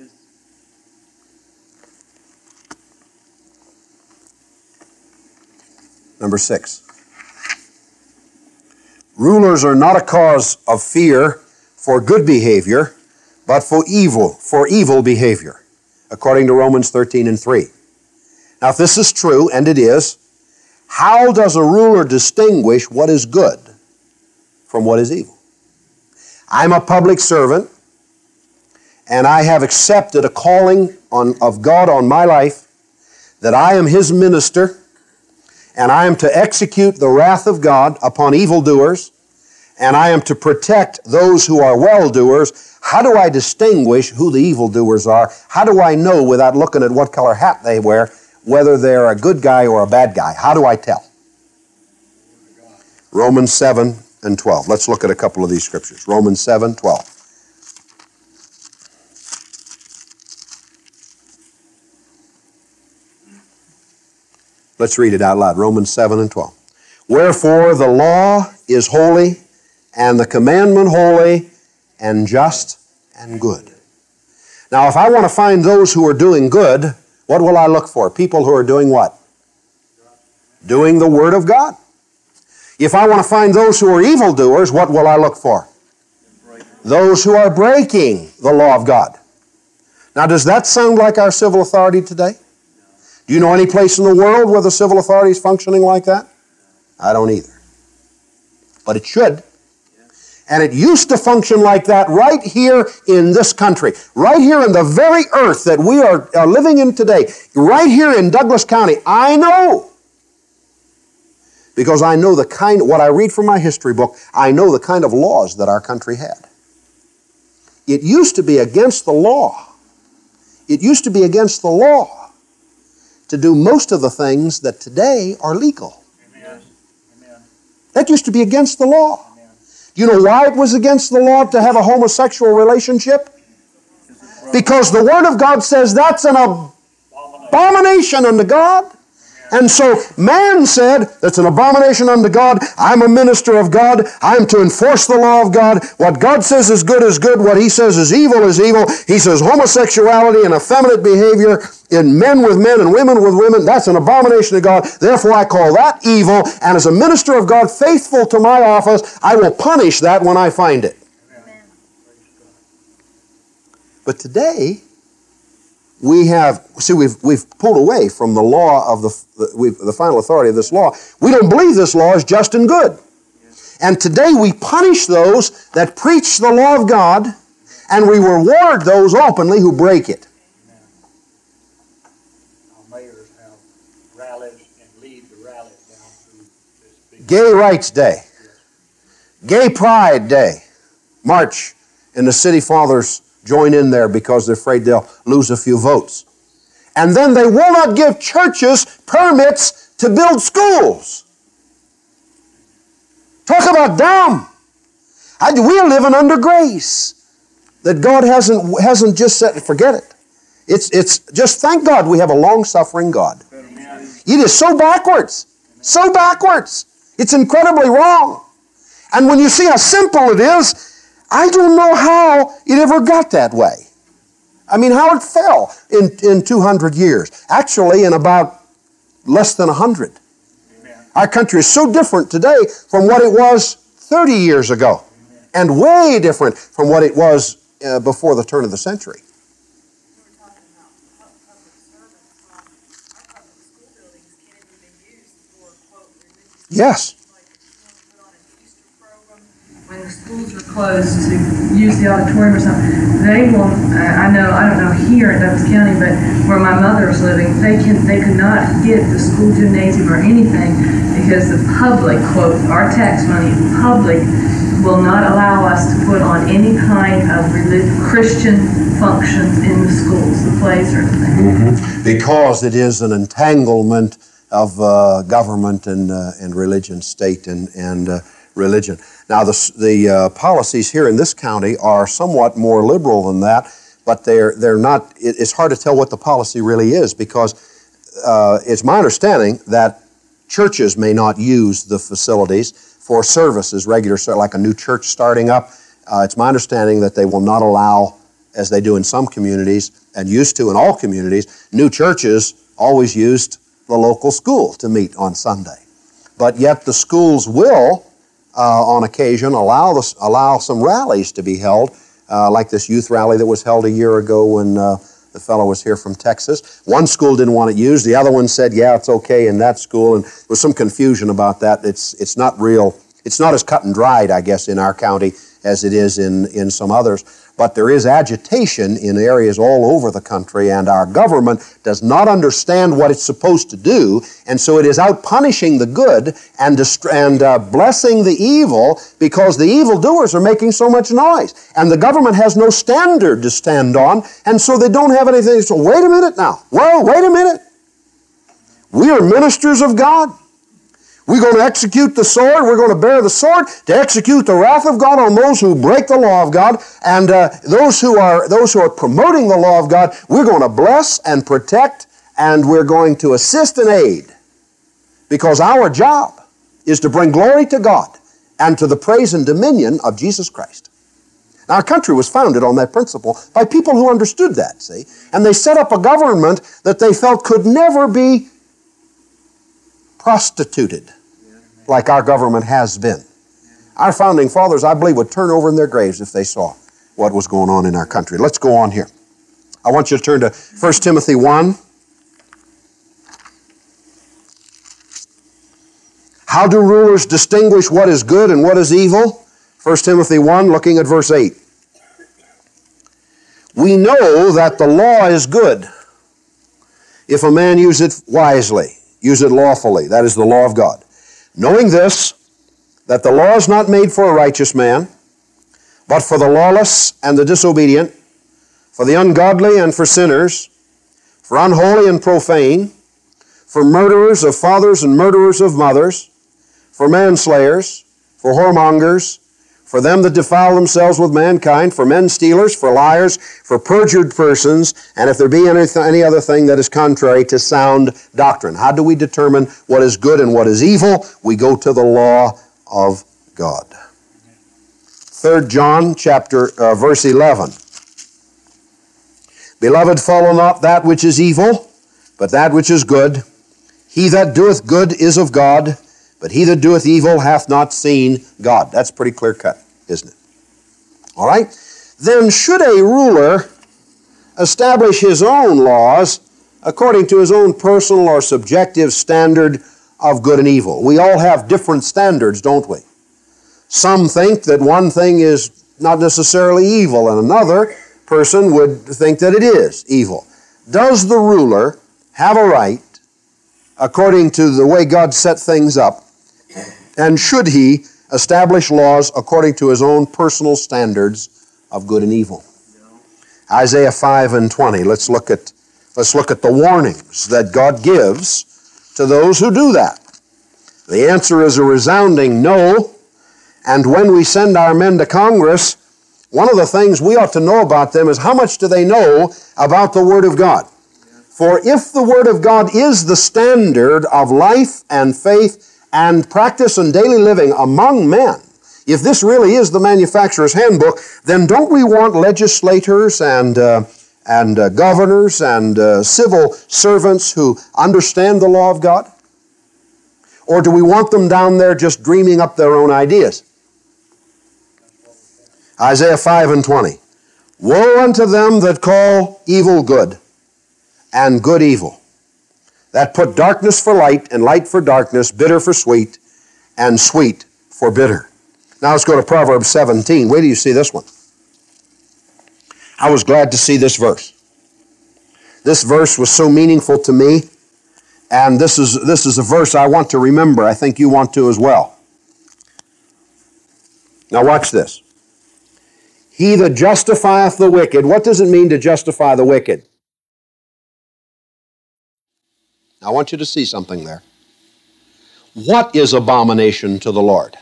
Number six. Rulers are not a cause of fear for good behavior, but for evil, for evil behavior, according to Romans thirteen and three. Now, if this is true, and it is, how does a ruler distinguish what is good from what is evil? I'm a public servant, and I have accepted a calling on, of God on my life, that I am His minister, and I am to execute the wrath of God upon evildoers, and I am to protect those who are well-doers. How do I distinguish who the evildoers are? How do I know, without looking at what color hat they wear, whether they're a good guy or a bad guy? How do I tell? Romans seven and twelve. Let's look at a couple of these scriptures. Romans seven, twelve. Let's read it out loud. Romans seven and twelve. Wherefore the law is holy, and the commandment holy, and just and good. Now, if I want to find those who are doing good, what will I look for? People who are doing what? Doing the Word of God. If I want to find those who are evildoers, what will I look for? Those who are breaking the law of God. Now, does that sound like our civil authority today? Do you know any place in the world where the civil authority is functioning like that? I don't either. But it should. And it used to function like that right here in this country, right here in the very earth that we are, are living in today, right here in Douglas County. I know. Because I know the kind, what I read from my history book, I know the kind of laws that our country had. It used to be against the law. It used to be against the law to do most of the things that today are legal. Amen. Amen. That used to be against the law. Amen. Do you know why it was against the law to have a homosexual relationship? Because the Word of God says that's an abomination unto God. And so man said, that's an abomination unto God. I'm a minister of God. I'm to enforce the law of God. What God says is good is good. What He says is evil is evil. He says homosexuality and effeminate behavior in men with men and women with women, that's an abomination to God. Therefore I call that evil. And as a minister of God, faithful to my office, I will punish that when I find it. Amen. But today, we have, see, we've, we've pulled away from the law of the, the, we've, the final authority of this law. We don't believe this law is just and good. And today we punish those that preach the law of God, and we reward those openly who break it. Our mayors have rallies and lead the rallies down through this big... Gay Rights Day, Gay Pride Day, march in the City Fathers join in there because they're afraid they'll lose a few votes. And then they will not give churches permits to build schools. Talk about dumb. I, we're living under grace. That God hasn't, hasn't just said, forget it. It's, it's just, thank God we have a long-suffering God. It is so backwards. So backwards. It's incredibly wrong. And when you see how simple it is, I don't know how it ever got that way. I mean, how it fell in, in two hundred years. Actually, in about less than one hundred. Amen. Our country is so different today from what it was thirty years ago. Amen. And way different from what it was uh, before the turn of the century. We were talking about public servants. Um, our public school buildings can't even be used for, quote, religious. Yes. Like, if you want to put on an Easter program, when the schools are closed to use the auditorium or something, they will, I know, I don't know here in Douglas County, but where my mother is living, they can, they could not get the school gymnasium or anything because the public, quote, our tax money, public will not allow us to put on any kind of relig- Christian functions in the schools, the plays or anything. Mm-hmm. Because it is an entanglement of uh, government and, uh, and religion, state and, and uh, religion. Now, the, the uh, policies here in this county are somewhat more liberal than that, but they're, they're not, it, it's hard to tell what the policy really is because uh, it's my understanding that churches may not use the facilities for services, regular, like a new church starting up. Uh, it's my understanding that they will not allow, as they do in some communities and used to in all communities, new churches always used the local school to meet on Sunday. But yet the schools will, Uh, on occasion, allow the, allow some rallies to be held, uh, like this youth rally that was held a year ago when uh, the fellow was here from Texas. One school didn't want it used. The other one said, yeah, it's okay in that school, and there was some confusion about that. It's, it's not real. It's not as cut and dried, I guess, in our county as it is in, in some others. But there is agitation in areas all over the country, and our government does not understand what it's supposed to do, and so it is out punishing the good and, dist- and uh, blessing the evil because the evildoers are making so much noise. And the government has no standard to stand on, and so they don't have anything. So wait a minute now. Well, wait a minute. We are ministers of God. We're going to execute the sword. We're going to bear the sword to execute the wrath of God on those who break the law of God. And uh, those who are those who are promoting the law of God, we're going to bless and protect, and we're going to assist and aid. Because our job is to bring glory to God and to the praise and dominion of Jesus Christ. Now, our country was founded on that principle by people who understood that, see? And they set up a government that they felt could never be prostituted like our government has been. Our founding fathers, I believe, would turn over in their graves if they saw what was going on in our country. Let's go on here. I want you to turn to First Timothy one. How do rulers distinguish what is good and what is evil? First Timothy one, looking at verse eight. We know that the law is good if a man use it wisely, use it lawfully. That is the law of God. Knowing this, that the law is not made for a righteous man, but for the lawless and the disobedient, for the ungodly and for sinners, for unholy and profane, for murderers of fathers and murderers of mothers, for manslayers, for whoremongers, for them that defile themselves with mankind, for men stealers, for liars, for perjured persons, and if there be any, any other thing that is contrary to sound doctrine. How do we determine what is good and what is evil? We go to the law of God. Third John chapter uh, verse eleven. Beloved, follow not that which is evil, but that which is good. He that doeth good is of God, but he that doeth evil hath not seen God. That's pretty clear cut, isn't it? All right? Then should a ruler establish his own laws according to his own personal or subjective standard of good and evil? We all have different standards, don't we? Some think that one thing is not necessarily evil, and another person would think that it is evil. Does the ruler have a right, according to the way God set things up, and should he establish laws according to his own personal standards of good and evil? Isaiah five and twenty. Let's look at, let's look at the warnings that God gives to those who do that. The answer is a resounding no. And when we send our men to Congress, one of the things we ought to know about them is how much do they know about the Word of God. For if the Word of God is the standard of life and faith and practice and daily living among men, if this really is the manufacturer's handbook, then don't we want legislators and, uh, and uh, governors and uh, civil servants who understand the law of God? Or do we want them down there just dreaming up their own ideas? Isaiah five and twenty. Woe unto them that call evil good, and good evil, that put darkness for light, and light for darkness, bitter for sweet, and sweet for bitter. Now let's go to Proverbs seventeen. Wait till you see this one. I was glad to see this verse. This verse was so meaningful to me, and this is, this is a verse I want to remember. I think you want to as well. Now watch this. He that justifieth the wicked. What does it mean to justify the wicked? I want you to see something there. What is abomination to the Lord?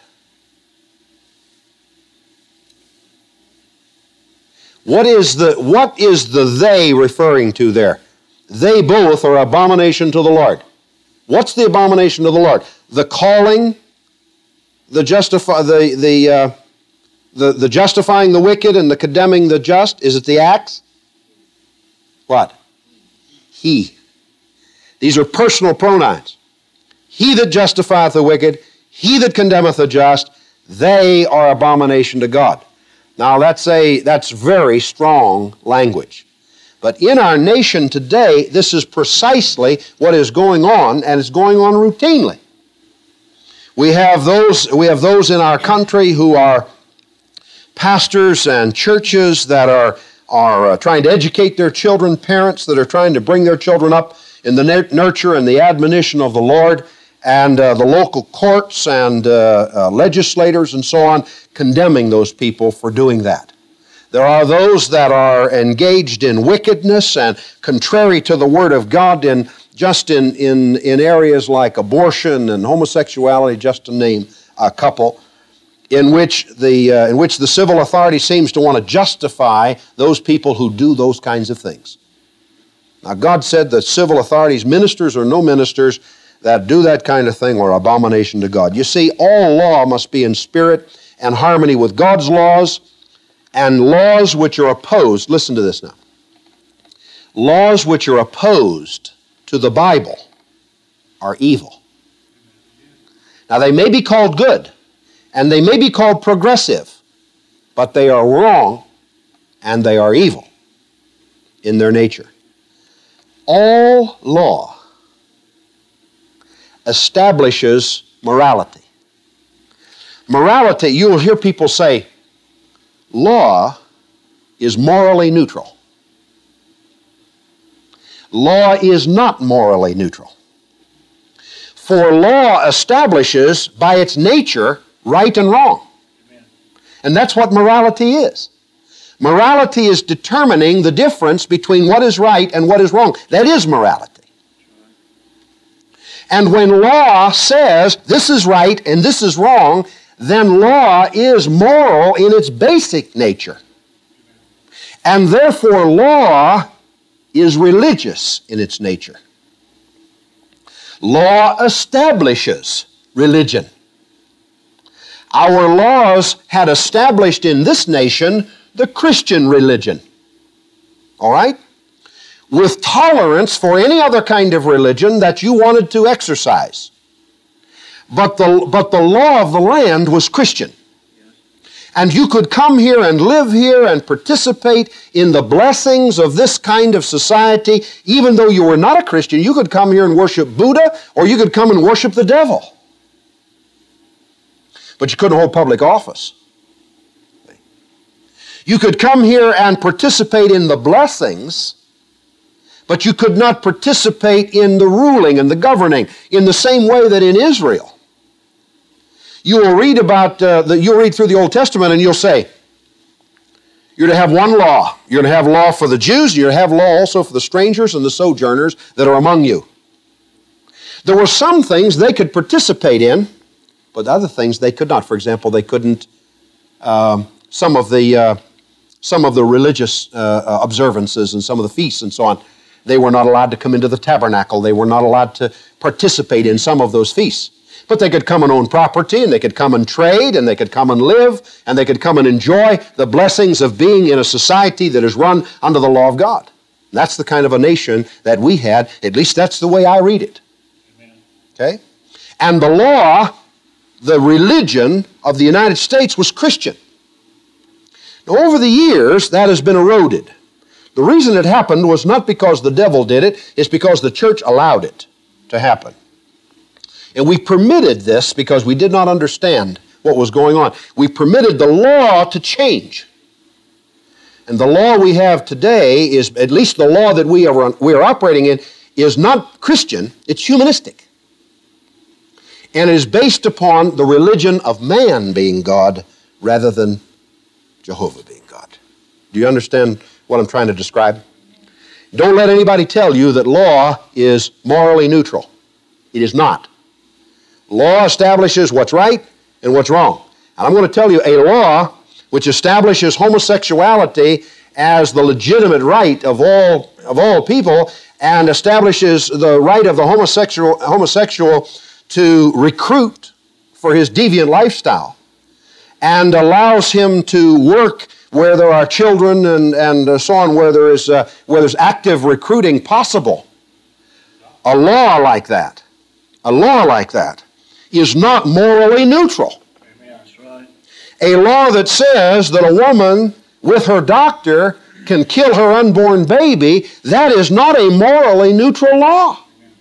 What is the, what is the they referring to there? They both are abomination to the Lord. What's the abomination to the Lord? The calling, the justify, the the uh, the the justifying the wicked and the condemning the just. Is it the acts? What? He. These are personal pronouns. He that justifieth the wicked, he that condemneth the just, they are abomination to God. Now that's a that's very strong language. But in our nation today, this is precisely what is going on, and it's going on routinely. We have those we have those in our country who are pastors and churches that are are uh, trying to educate their children, parents that are trying to bring their children up in the nurture and the admonition of the Lord, and uh, the local courts and uh, uh, legislators and so on condemning those people for doing that. There are those that are engaged in wickedness and contrary to the Word of God in just in, in, in areas like abortion and homosexuality, just to name a couple, in which the uh, in which the civil authority seems to want to justify those people who do those kinds of things. Now, God said that civil authorities, ministers or no ministers, that do that kind of thing are abomination to God. You see, all law must be in spirit and harmony with God's laws, and laws which are opposed, listen to this now, laws which are opposed to the Bible are evil. Now, they may be called good, and they may be called progressive, but they are wrong, and they are evil in their nature. All law establishes morality. Morality, you will hear people say, law is morally neutral. Law is not morally neutral. For law establishes by its nature right and wrong. And that's what morality is. Morality is determining the difference between what is right and what is wrong. That is morality. And when law says this is right and this is wrong, then law is moral in its basic nature. And therefore law is religious in its nature. Law establishes religion. Our laws had established in this nation the Christian religion. All right? With tolerance for any other kind of religion that you wanted to exercise. But the, but the law of the land was Christian. And you could come here and live here and participate in the blessings of this kind of society. Even though you were not a Christian, you could come here and worship Buddha, or you could come and worship the devil. But you couldn't hold public office. You could come here and participate in the blessings, but you could not participate in the ruling and the governing in the same way that in Israel. You will read about, uh, the, you'll read through the Old Testament and you'll say, You're to have one law. You're to have law for the Jews, and you're to have law also for the strangers and the sojourners that are among you. There were some things they could participate in, but other things they could not. For example, they couldn't, um, some of the uh, some of the religious uh, observances and some of the feasts and so on, they were not allowed to come into the tabernacle. They were not allowed to participate in some of those feasts. But they could come and own property, and they could come and trade, and they could come and live, and they could come and enjoy the blessings of being in a society that is run under the law of God. That's the kind of a nation that we had. At least that's the way I read it. Okay? And the law, the religion of the United States was Christian. Now, over the years, that has been eroded. The reason it happened was not because the devil did it, it's because the church allowed it to happen. And we permitted this because we did not understand what was going on. We permitted the law to change. And the law we have today is, at least the law that we are, we are operating in, is not Christian, it's humanistic. And it is based upon the religion of man being God rather than Jehovah being God. Do you understand what I'm trying to describe? Don't let anybody tell you that law is morally neutral. It is not. Law establishes what's right and what's wrong. And I'm going to tell you a law which establishes homosexuality as the legitimate right of all, of all people and establishes the right of the homosexual, homosexual to recruit for his deviant lifestyle and allows him to work where there are children and, and so on, where there is, uh, where there's active recruiting possible. A law like that, a law like that is not morally neutral. Amen. That's right. A law that says that a woman with her doctor can kill her unborn baby, that is not a morally neutral law.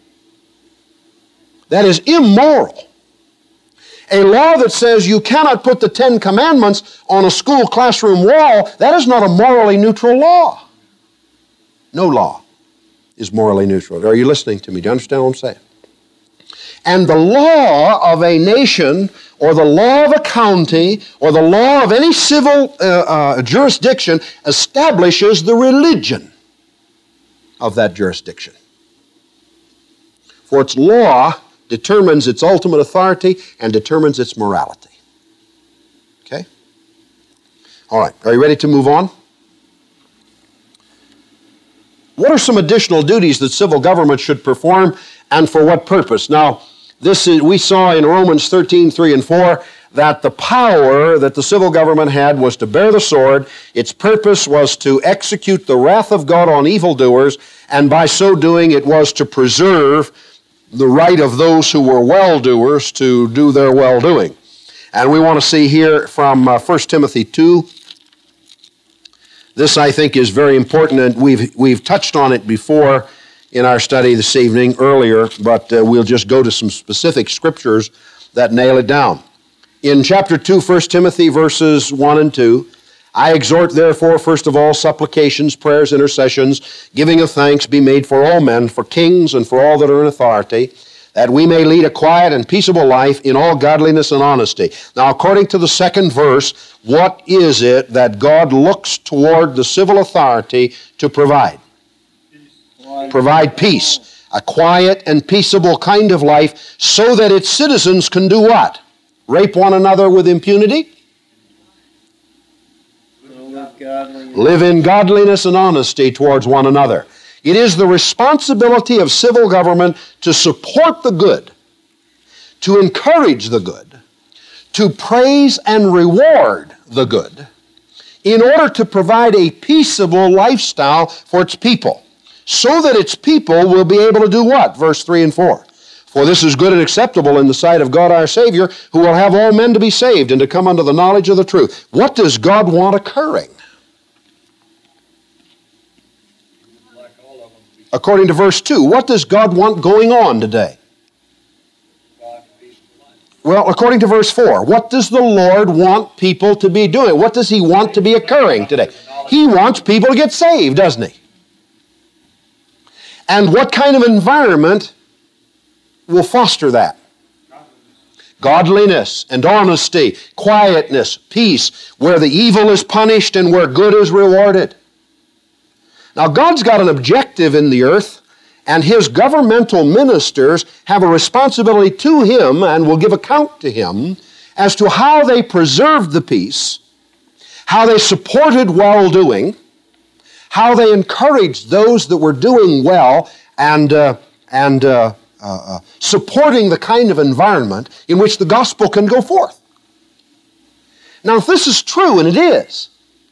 That is immoral. A law that says you cannot put the Ten Commandments on a school classroom wall, that is not a morally neutral law. No law is morally neutral. Are you listening to me? Do you understand what I'm saying? And the law of a nation, or the law of a county, or the law of any civil uh, uh, jurisdiction establishes the religion of that jurisdiction. For its law determines its ultimate authority and determines its morality. Okay? All right, are you ready to move on? What are some additional duties that civil government should perform, and for what purpose? Now, this is, we saw in Romans thirteen, three and four, that the power that the civil government had was to bear the sword. Its purpose was to execute the wrath of God on evildoers, and by so doing it was to preserve the right of those who were well-doers to do their well-doing. And we want to see here from uh, First Timothy two. This, I think, is very important, and we've, we've touched on it before in our study this evening earlier, but uh, we'll just go to some specific scriptures that nail it down. In chapter two, First Timothy, verses one and two, I exhort, therefore, first of all, supplications, prayers, intercessions, giving of thanks be made for all men, for kings and for all that are in authority, that we may lead a quiet and peaceable life in all godliness and honesty. Now, according to the second verse, what is it that God looks toward the civil authority to provide? Provide peace, a quiet and peaceable kind of life, so that its citizens can do what? Rape one another with impunity? Live in godliness and honesty towards one another. It is the responsibility of civil government to support the good, to encourage the good, to praise and reward the good, in order to provide a peaceable lifestyle for its people, so that its people will be able to do what? Verse three and four. For this is good and acceptable in the sight of God our Savior, who will have all men to be saved and to come unto the knowledge of the truth. What does God want occurring? According to verse two, what does God want going on today? Well, according to verse four, what does the Lord want people to be doing? What does He want to be occurring today? He wants people to get saved, doesn't He? And what kind of environment will foster that? godliness and honesty, quietness, peace, where the evil is punished and where good is rewarded. Now, God's got an objective in the earth, and His governmental ministers have a responsibility to Him and will give account to Him as to how they preserved the peace, how they supported well-doing, how they encouraged those that were doing well and, uh, and uh, uh, uh, supporting the kind of environment in which the gospel can go forth. Now, if this is true, and it is,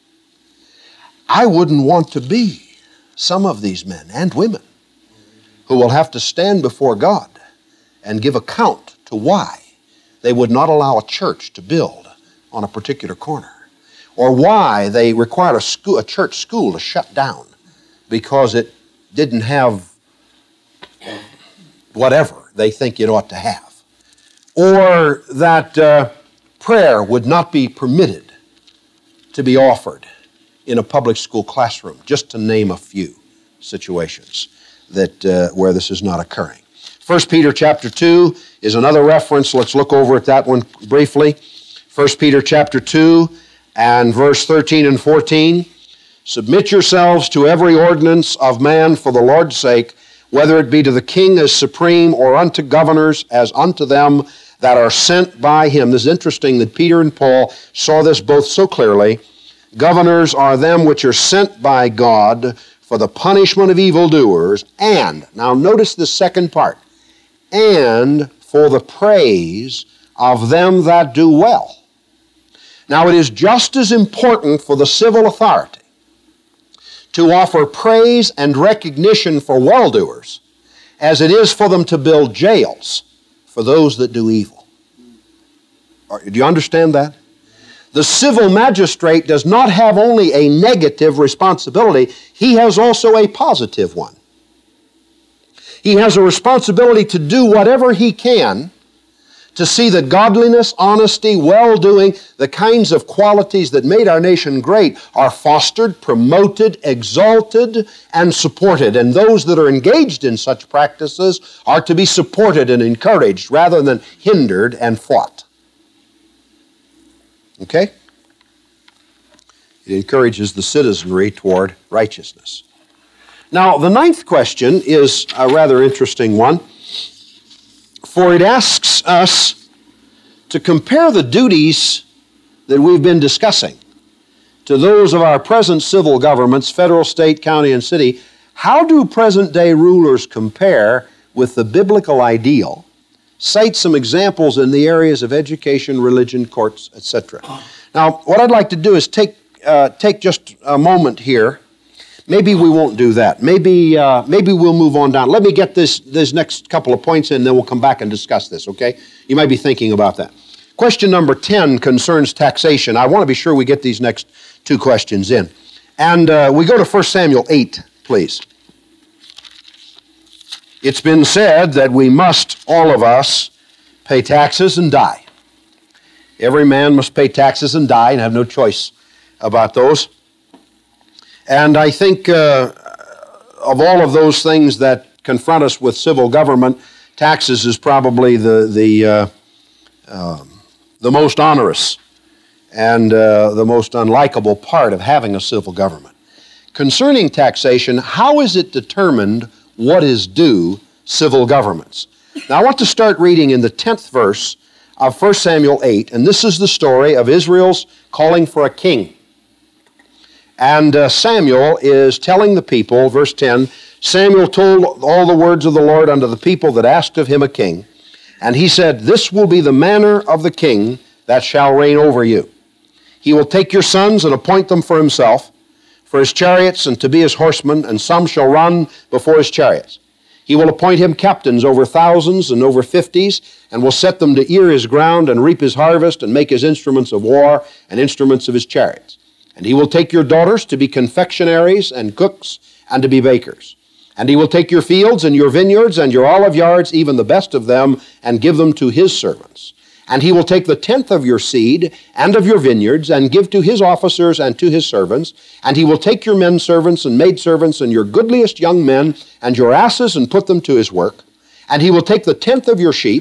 I wouldn't want to be some of these men and women who will have to stand before God and give account to why they would not allow a church to build on a particular corner, or why they required a, school, a church school to shut down because it didn't have whatever they think it ought to have, or that uh, prayer would not be permitted to be offered in a public school classroom, just to name a few situations that uh, where this is not occurring. First Peter chapter two is another reference. Let's look over at that one briefly. First Peter chapter two and verse thirteen and fourteen. Submit yourselves to every ordinance of man for the Lord's sake, whether it be to the king as supreme or unto governors as unto them that are sent by him. This is interesting that Peter and Paul saw this both so clearly. Governors are them which are sent by God for the punishment of evildoers, and, now notice the second part, and for the praise of them that do well. Now it is just as important for the civil authority to offer praise and recognition for well-doers as it is for them to build jails for those that do evil. Do you understand that? The civil magistrate does not have only a negative responsibility, he has also a positive one. He has a responsibility to do whatever he can to see that godliness, honesty, well-doing, the kinds of qualities that made our nation great are fostered, promoted, exalted, and supported. And those that are engaged in such practices are to be supported and encouraged rather than hindered and fought. Okay? It encourages the citizenry toward righteousness. Now, the ninth question is a rather interesting one, for it asks us to compare the duties that we've been discussing to those of our present civil governments, federal, state, county, and city. How do present-day rulers compare with the biblical ideal? Cite some examples in the areas of education, religion, courts, et cetera. Now, what I'd like to do is take uh, take just a moment here. Maybe we won't do that. Maybe uh, maybe we'll move on down. Let me get this this next couple of points in, then we'll come back and discuss this. Okay? You might be thinking about that. Question number ten concerns taxation. I want to be sure we get these next two questions in, and uh, we go to First Samuel eight, please. It's been said that we must, all of us, pay taxes and die. Every man must pay taxes and die and have no choice about those. And I think uh, of all of those things that confront us with civil government, taxes is probably the, the, uh, uh, the most onerous and uh, the most unlikable part of having a civil government. Concerning taxation, how is it determined what is due civil governments? Now I want to start reading in the tenth verse of First Samuel eight, and this is the story of Israel's calling for a king. And uh, Samuel is telling the people, verse ten, Samuel told all the words of the Lord unto the people that asked of him a king, and he said, this will be the manner of the king that shall reign over you. He will take your sons and appoint them for himself, for his chariots and to be his horsemen, and some shall run before his chariots. He will appoint him captains over thousands and over fifties, and will set them to ear his ground and reap his harvest and make his instruments of war and instruments of his chariots. And he will take your daughters to be confectionaries and cooks and to be bakers. And he will take your fields and your vineyards and your olive yards, even the best of them, and give them to his servants. And he will take the tenth of your seed and of your vineyards and give to his officers and to his servants. And he will take your men servants and maidservants and your goodliest young men and your asses and put them to his work. And he will take the tenth of your sheep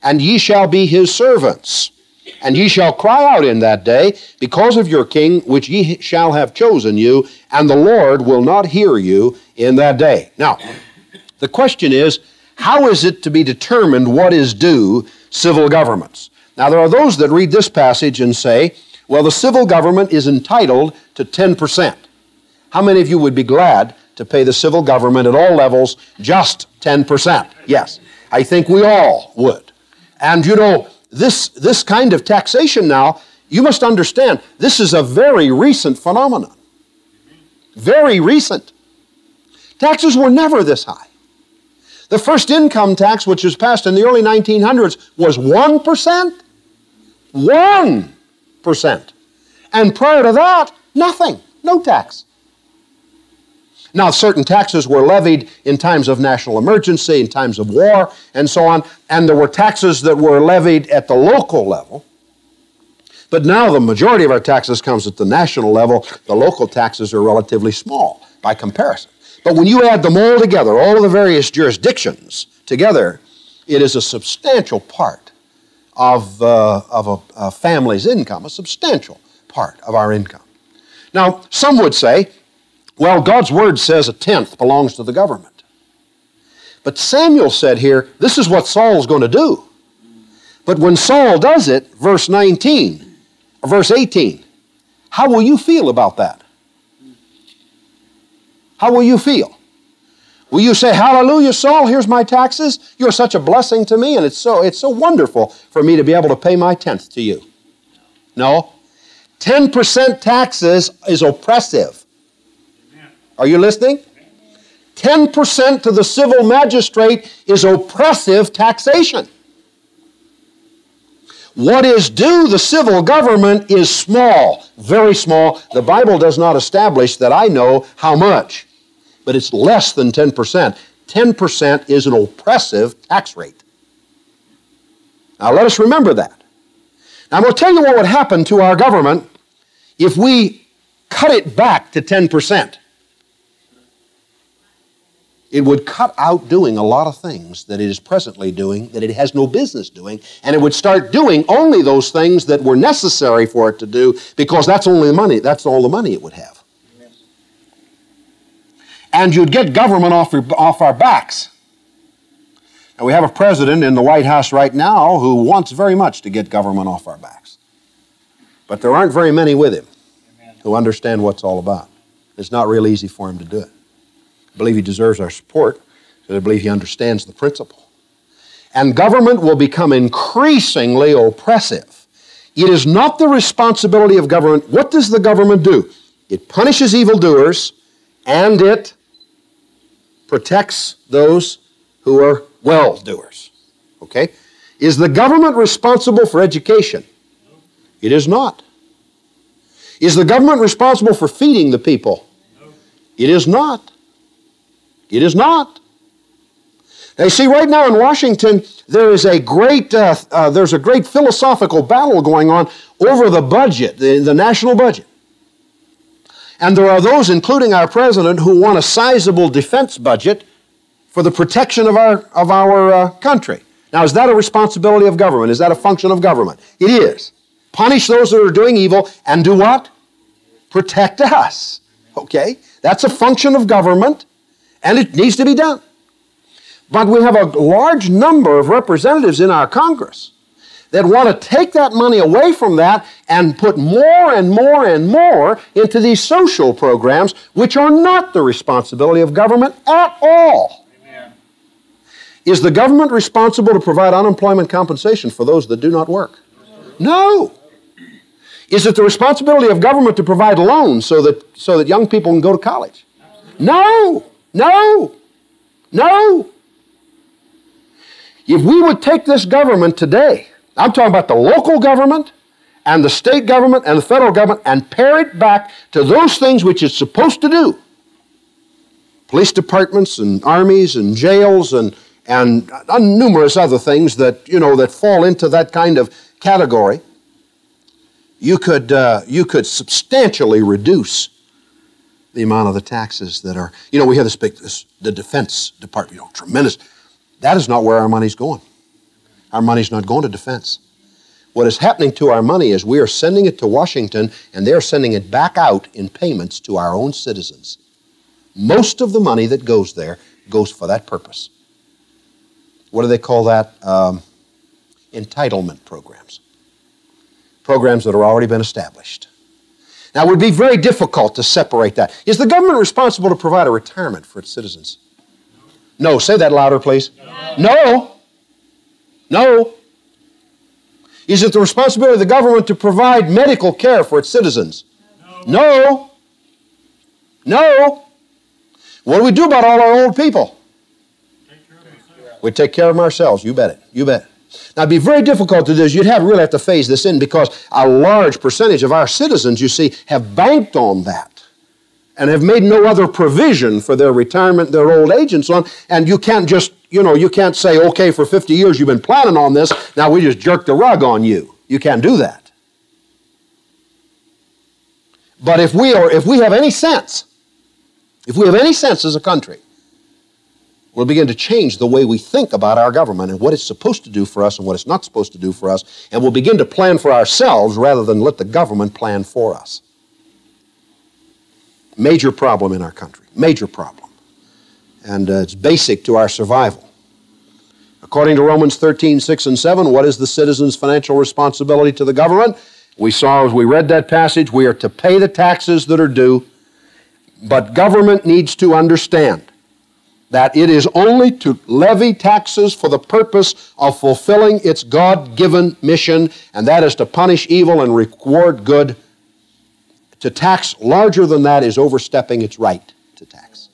and ye shall be his servants. And ye shall cry out in that day because of your king, which ye shall have chosen you, and the Lord will not hear you in that day. Now, the question is, how is it to be determined what is due civil governments? Now, there are those that read this passage and say, well, the civil government is entitled to ten percent. How many of you would be glad to pay the civil government at all levels just ten percent? Yes, I think we all would. And you know, this, this kind of taxation now, you must understand, this is a very recent phenomenon. Very recent. Taxes were never this high. The first income tax, which was passed in the early nineteen hundreds, was one percent. one percent. And prior to that, nothing. No tax. Now, certain taxes were levied in times of national emergency, in times of war, and so on, and there were taxes that were levied at the local level. But now the majority of our taxes comes at the national level. The local taxes are relatively small by comparison. But when you add them all together, all of the various jurisdictions together, it is a substantial part of, uh, of a, a family's income, a substantial part of our income. Now, some would say, well, God's Word says a tenth belongs to the government. But Samuel said here, this is what Saul's going to do. But when Saul does it, verse nineteen, or verse eighteen, how will you feel about that? How will you feel? Will you say, hallelujah, Saul, here's my taxes. You're such a blessing to me, and it's so, it's so wonderful for me to be able to pay my tenth to you. No. ten percent taxes is oppressive. Are you listening? ten percent to the civil magistrate is oppressive taxation. What is due the civil government is small, very small. The Bible does not establish that I know how much, but it's less than ten percent. ten percent is an oppressive tax rate. Now let us remember that. Now I'm going to tell you what would happen to our government if we cut it back to ten percent. It would cut out doing a lot of things that it is presently doing, that it has no business doing, and it would start doing only those things that were necessary for it to do, because that's only the money, that's all the money it would have. Amen. And you'd get government off, your, off our backs. And we have a president in the White House right now who wants very much to get government off our backs. But there aren't very many with him Amen. Who understand what it's all about. It's not real easy for him to do it. I believe he deserves our support, because I believe he understands the principle. And government will become increasingly oppressive. It is not the responsibility of government. What does the government do? It punishes evildoers, and it protects those who are well-doers. Okay? Is the government responsible for education? It is not. Is the government responsible for feeding the people? It is not. It is not. Now, you see, right now in Washington, there is a great, uh, uh, there's a great philosophical battle going on over the budget, the, the national budget. And there are those, including our president, who want a sizable defense budget for the protection of our, of our uh, country. Now, is that a responsibility of government? Is that a function of government? It is. Punish those that are doing evil and do what? Protect us. Okay? That's a function of government. And it needs to be done. But we have a large number of representatives in our Congress that want to take that money away from that and put more and more and more into these social programs, which are not the responsibility of government at all. Amen. Is the government responsible to provide unemployment compensation for those that do not work? No. Is it the responsibility of government to provide loans so that, so that young people can go to college? No. No, no. If we would take this government today, I'm talking about the local government and the state government and the federal government, and pare it back to those things which it's supposed to do. Police departments and armies and jails and, and numerous other things that, you know, that fall into that kind of category. You could, uh, you could substantially reduce the amount of the taxes that are, you know, we have this big, this, the Defense Department, you know, tremendous. That is not where our money's going. Our money's not going to defense. What is happening to our money is we are sending it to Washington, and they're sending it back out in payments to our own citizens. Most of the money that goes there goes for that purpose. What do they call that? Um, entitlement programs. Programs that have already been established. Now, it would be very difficult to separate that. Is the government responsible to provide a retirement for its citizens? No. Say that louder, please. No. No. No. Is it the responsibility of the government to provide medical care for its citizens? No. No. No. What do we do about all our old people? We take care of them ourselves. You bet it. You bet it. Now, it'd be very difficult to do this. You'd have really have to phase this in because a large percentage of our citizens, you see, have banked on that and have made no other provision for their retirement, their old age, and so on. And you can't just, you know, you can't say, okay, for fifty years you've been planning on this, now we just jerk the rug on you. You can't do that. But if we are, if we have any sense, if we have any sense as a country, we'll begin to change the way we think about our government and what it's supposed to do for us and what it's not supposed to do for us, and we'll begin to plan for ourselves rather than let the government plan for us. Major problem in our country. Major problem. And uh, it's basic to our survival. According to Romans thirteen, six and seven, what is the citizen's financial responsibility to the government? We saw as we read that passage, we are to pay the taxes that are due, but government needs to understand that it is only to levy taxes for the purpose of fulfilling its God-given mission, and that is to punish evil and reward good. To tax larger than that is overstepping its right to tax.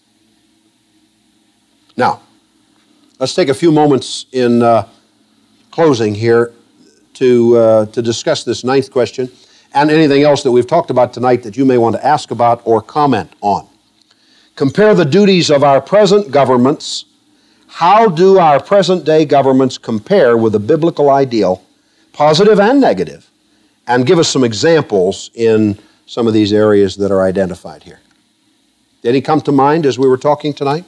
Now, let's take a few moments in uh, closing here to, uh, to discuss this ninth question and anything else that we've talked about tonight that you may want to ask about or comment on. Compare the duties of our present governments. How do our present-day governments compare with the biblical ideal, positive and negative? And give us some examples in some of these areas that are identified here. Did any come to mind as we were talking tonight?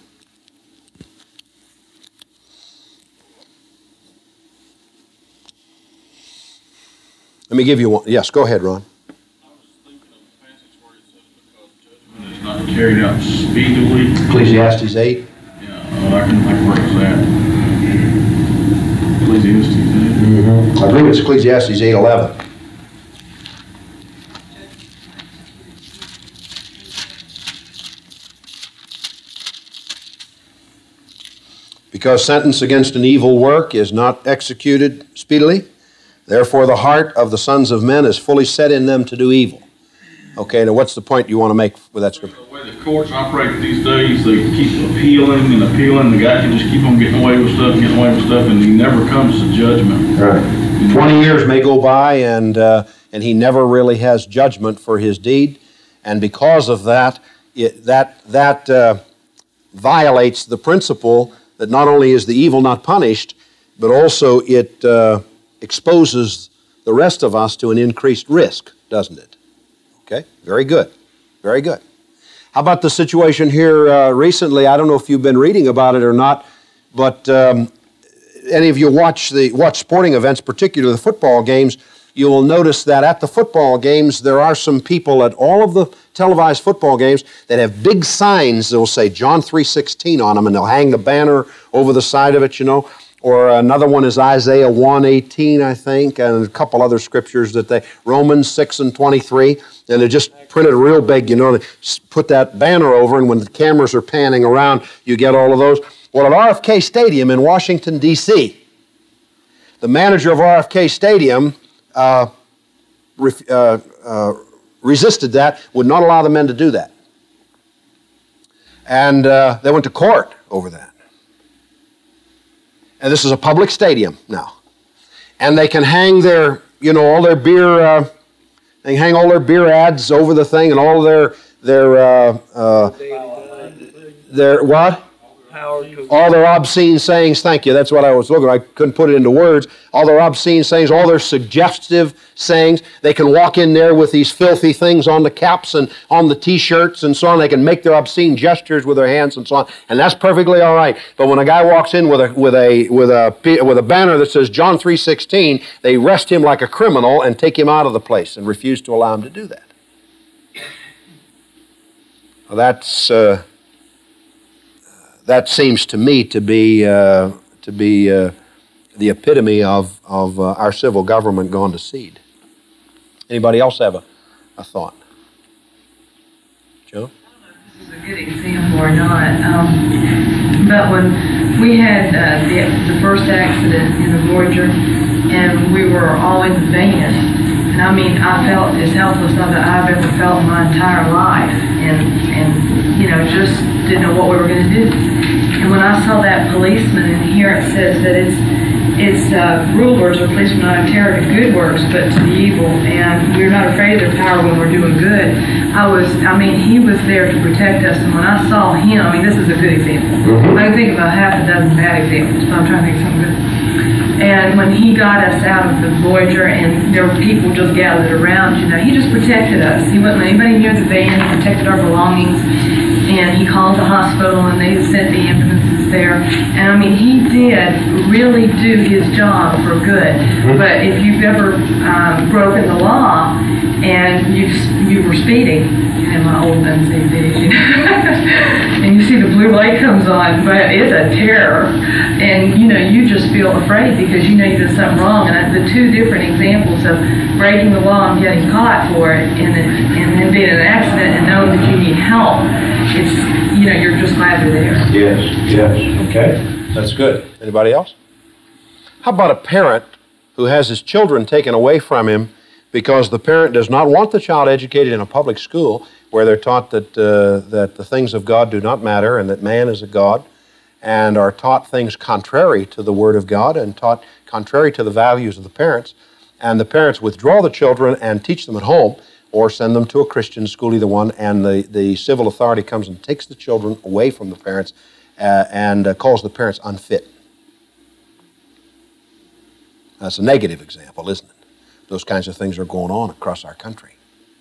Let me give you one. Yes, go ahead, Ron. Not carried out speedily. Ecclesiastes eight. Yeah, well, I can think where it's at. Ecclesiastes eight. Mm-hmm. I believe it's Ecclesiastes eight eleven. Because sentence against an evil work is not executed speedily, therefore the heart of the sons of men is fully set in them to do evil. Okay, now what's the point you want to make with that scripture? The way the courts operate these days, they keep appealing and appealing. The guy can just keep on getting away with stuff, getting away with stuff, and he never comes to judgment. Right. Twenty years may go by, and uh, and he never really has judgment for his deed, and because of that, it, that that uh, violates the principle that not only is the evil not punished, but also it uh, exposes the rest of us to an increased risk, doesn't it? Okay, very good, very good. How about the situation here uh, recently? I don't know if you've been reading about it or not, but um, any of you watch the watch sporting events, particularly the football games, you will notice that at the football games there are some people at all of the televised football games that have big signs that will say John three sixteen on them, and they'll hang the banner over the side of it, you know. Or another one is Isaiah one eighteen, I think, and a couple other scriptures that they, Romans six and twenty-three, and they're just printed real big, you know, they put that banner over, and when the cameras are panning around, you get all of those. Well, at R F K Stadium in Washington, D C, the manager of R F K Stadium uh, re uh, uh, resisted that, would not allow the men to do that. And uh, they went to court over that. And this is a public stadium now. And they can hang their, you know, all their beer, uh, they hang all their beer ads over the thing and all their, their, uh, uh, their what? power to. All their obscene sayings, thank you, that's what I was looking at. I couldn't put it into words. All their obscene sayings, all their suggestive sayings. They can walk in there with these filthy things on the caps and on the T-shirts and so on. They can make their obscene gestures with their hands and so on, and that's perfectly all right. But when a guy walks in with a with a with a with a banner that says John three sixteen, they arrest him like a criminal and take him out of the place and refuse to allow him to do that. Well, that's. Uh, That seems to me to be uh, to be uh, the epitome of of uh, our civil government gone to seed. Anybody else have a, a thought? Joe? This is a good example or not. Um, but when we had uh, the, the first accident in the Voyager, and we were all in the van, and I mean, I felt as helpless as I've ever felt in my entire life, and and you know, just didn't know what we were going to do. And when I saw that policeman, and here it says that it's it's uh, rulers or policemen not a terror to good works, but to the evil, and we're not afraid of their power when we're doing good. I was, I mean, he was there to protect us, and when I saw him, I mean, this is a good example. Mm-hmm. I can think of about half a dozen bad examples, but I'm trying to think of something good. And when he got us out of the Voyager, and there were people just gathered around, you know, he just protected us. He wouldn't let anybody near the van. He protected our belongings. And he called the hospital, and they sent the ambulances there. And I mean, he did really do his job for good. But if you've ever um, broken the law and you you were speeding, and my old unsafe days, you know, and you see the blue light comes on, but it's a terror. And you know, you just feel afraid because you know you did something wrong. And the two different examples of breaking the law and getting caught for it, and then, and then being in an accident and knowing that you need help. It's, you know, you're just glad they're there. Yes, yes. Okay, that's good. Anybody else? How about a parent who has his children taken away from him because the parent does not want the child educated in a public school where they're taught that, uh, that the things of God do not matter and that man is a god, and are taught things contrary to the Word of God and taught contrary to the values of the parents, and the parents withdraw the children and teach them at home, or send them to a Christian school, either one, and the, the civil authority comes and takes the children away from the parents uh, and uh, calls the parents unfit. That's a negative example, isn't it? Those kinds of things are going on across our country.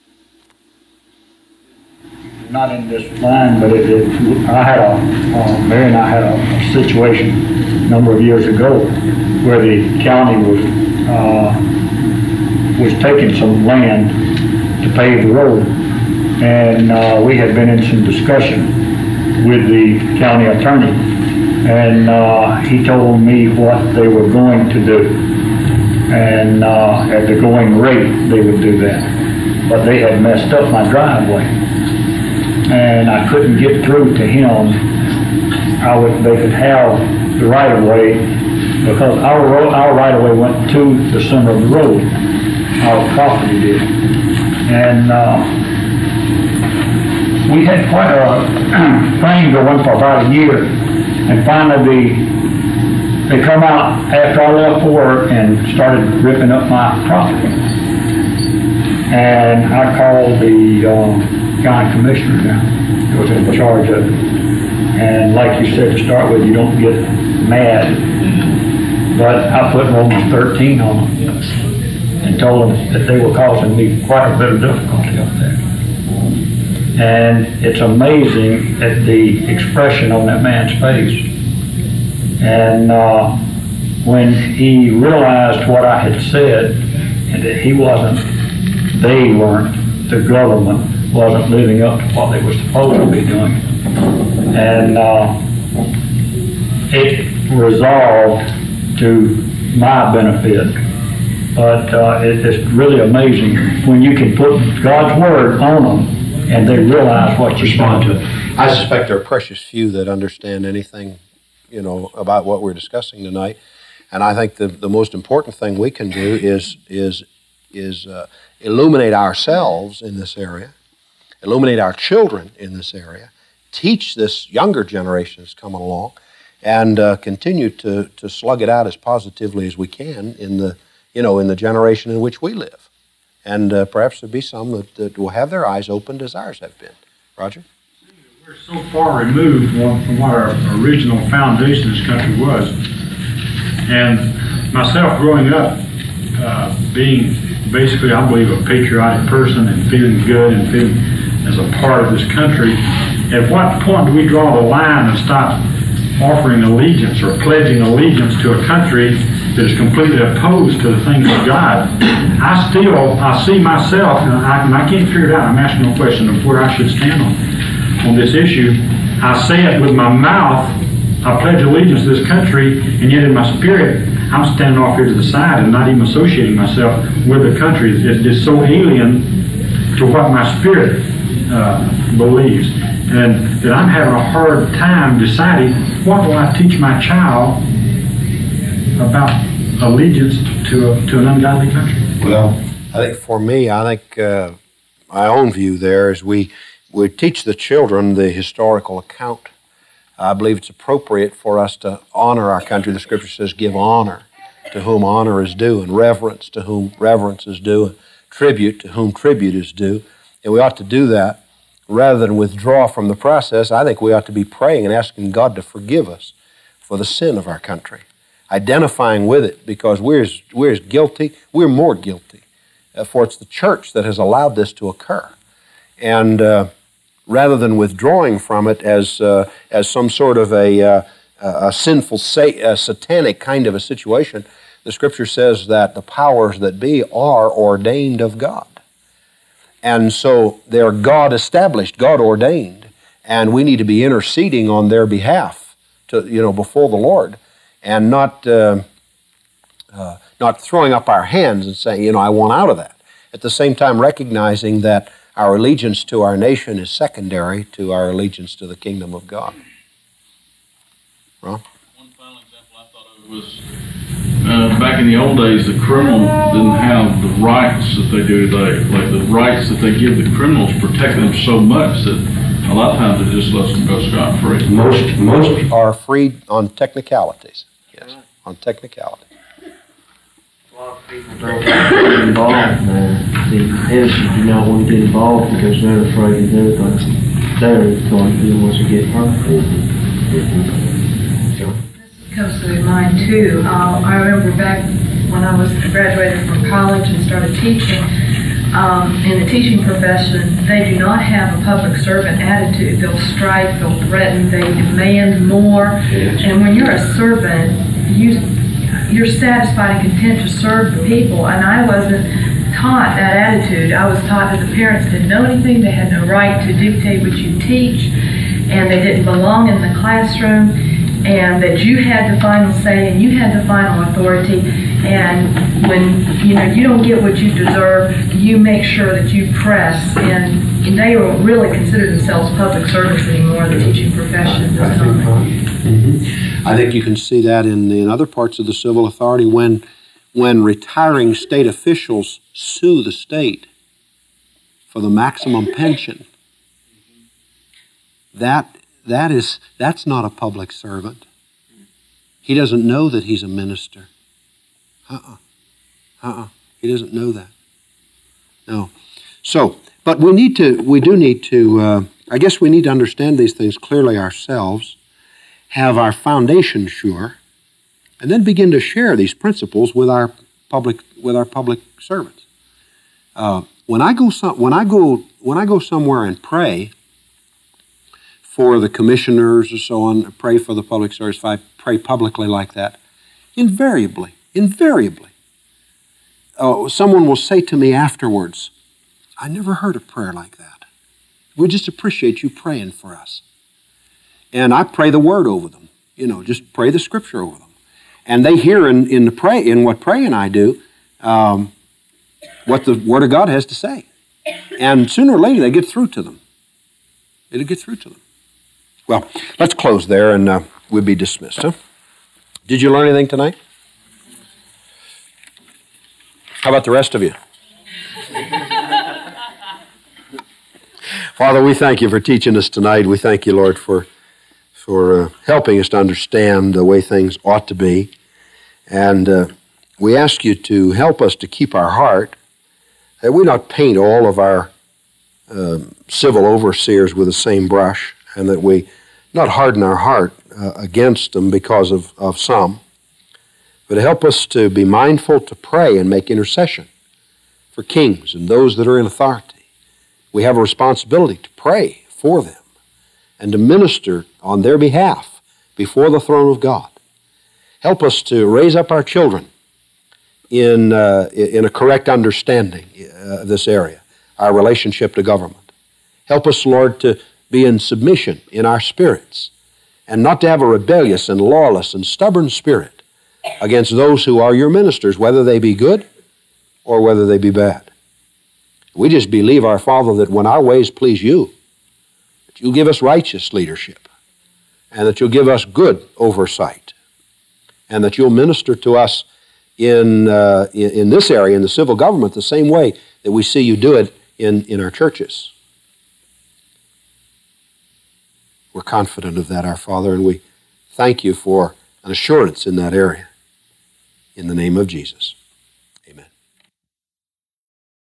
Not in this line, but it, it, I had a, uh, Mary and I had a, a situation a number of years ago where the county was, uh, was taking some land to pave the road, and uh, we had been in some discussion with the county attorney, and uh, he told me what they were going to do, and uh, at the going rate they would do that, but they had messed up my driveway, and I couldn't get through to him. I would, they could have the right of way because our road, our right of way went to the center of the road, our property did. And uh, we had quite a thing going for about a year. And finally, they, they come out after I left for work and started ripping up my property. And I called the um, county commissioner down who was in charge of it. And like you said to start with, you don't get mad. But I put Romans thirteen on them and told them that they were causing me quite a bit of difficulty up there. And it's amazing at the expression on that man's face. And uh, when he realized what I had said, and that he wasn't, they weren't, the government wasn't living up to what they were supposed to be doing. And uh, it resolved to my benefit. But uh, it, it's really amazing when you can put God's Word on them and they realize what you're trying to. I suspect there are precious few that understand anything, you know, about what we're discussing tonight. And I think the, the most important thing we can do is, is, is uh, illuminate ourselves in this area, illuminate our children in this area, teach this younger generation that's coming along, and uh, continue to, to slug it out as positively as we can in the you know, in the generation in which we live. And uh, perhaps there'll be some that, that will have their eyes opened as ours have been. Roger? We're We're so far removed from what our original foundation of this country was. And myself growing up, uh, being basically, I believe, a patriotic person and feeling good and feeling as a part of this country, at what point do we draw the line and stop offering allegiance or pledging allegiance to a country that is completely opposed to the things of God? I still, I see myself, and I, and I can't figure it out. I'm asking a question of where I should stand on, on this issue. I say it with my mouth, I pledge allegiance to this country, and yet in my spirit, I'm standing off here to the side and not even associating myself with the country. It's just so alien to what my spirit uh, believes. And that I'm having a hard time deciding what will I teach my child about allegiance to a, to an ungodly country. Well, I think for me, I think uh, my own view there is we, we teach the children the historical account. I believe it's appropriate for us to honor our country. The Scripture says, give honor to whom honor is due, and reverence to whom reverence is due, and tribute to whom tribute is due. And we ought to do that rather than withdraw from the process. I think we ought to be praying and asking God to forgive us for the sin of our country, identifying with it, because we're as, we're as guilty, we're more guilty, uh, for it's the church that has allowed this to occur. And uh, rather than withdrawing from it as uh, as some sort of a, uh, a sinful, sa- a satanic kind of a situation, the Scripture says that the powers that be are ordained of God. And so they're God-established, God-ordained, and we need to be interceding on their behalf, to you know, before the Lord, and not uh, uh, not throwing up our hands and saying, you know, I want out of that. At the same time, recognizing that our allegiance to our nation is secondary to our allegiance to the kingdom of God. Ron? One final example I thought of was uh, back in the old days, the criminal didn't have the rights that they do today. Like the rights that they give the criminals protect them so much that a lot of times it just lets them go scot-free. Most, most are freed on technicalities. Yes, on technicalities. A lot of people don't get involved now. The innocent do not want to get involved because they're afraid to do things they're going to do once they get hurt. Comes to mind too. Uh, I remember back when I was graduated from college and started teaching, um, in the teaching profession, they do not have a public servant attitude. They'll strike, they'll threaten, they demand more. Yes. And when you're a servant, you, you're satisfied and content to serve the people. And I wasn't taught that attitude. I was taught that the parents didn't know anything, they had no right to dictate what you teach, and they didn't belong in the classroom, and that you had the final say and you had the final authority. And when you know you don't get what you deserve, you make sure that you press. And, and they don't really consider themselves public servants anymore. The teaching profession does not. Mm-hmm. I think you can see that in in other parts of the civil authority when when retiring state officials sue the state for the maximum pension. That that is that's not a public servant. He doesn't know that he's a minister. Uh-uh. Uh-uh. He doesn't know that. No. So, but we need to, we do need to, uh, I guess we need to understand these things clearly ourselves, have our foundation sure, and then begin to share these principles with our public, with our public servants. Uh, when I go some, when I go, when I go somewhere and pray for the commissioners or so on, pray for the public service, if I pray publicly like that, invariably, invariably, uh, someone will say to me afterwards, I never heard a prayer like that. We just appreciate you praying for us. And I pray the word over them, you know, just pray the scripture over them. And they hear in, in, the pray, in what praying I do um, what the Word of God has to say. And sooner or later they get through to them. It'll get through to them. Well, let's close there and uh, we'll be dismissed. Huh? Did you learn anything tonight? How about the rest of you? Father, we thank you for teaching us tonight. We thank you, Lord, for for uh, helping us to understand the way things ought to be. And uh, we ask you to help us to keep our heart, that we not paint all of our uh, civil overseers with the same brush, and that we not harden our heart uh, against them because of, of some, but help us to be mindful to pray and make intercession for kings and those that are in authority. We have a responsibility to pray for them and to minister on their behalf before the throne of God. Help us to raise up our children in, uh, in a correct understanding uh, of this area, our relationship to government. Help us, Lord, to be in submission in our spirits and not to have a rebellious and lawless and stubborn spirit against those who are your ministers, whether they be good or whether they be bad. We just believe, our Father, that when our ways please you, that you'll give us righteous leadership and that you'll give us good oversight and that you'll minister to us in, uh, in, in this area, in the civil government, the same way that we see you do it in, in our churches. We're confident of that, our Father, and we thank you for an assurance in that area. In the name of Jesus.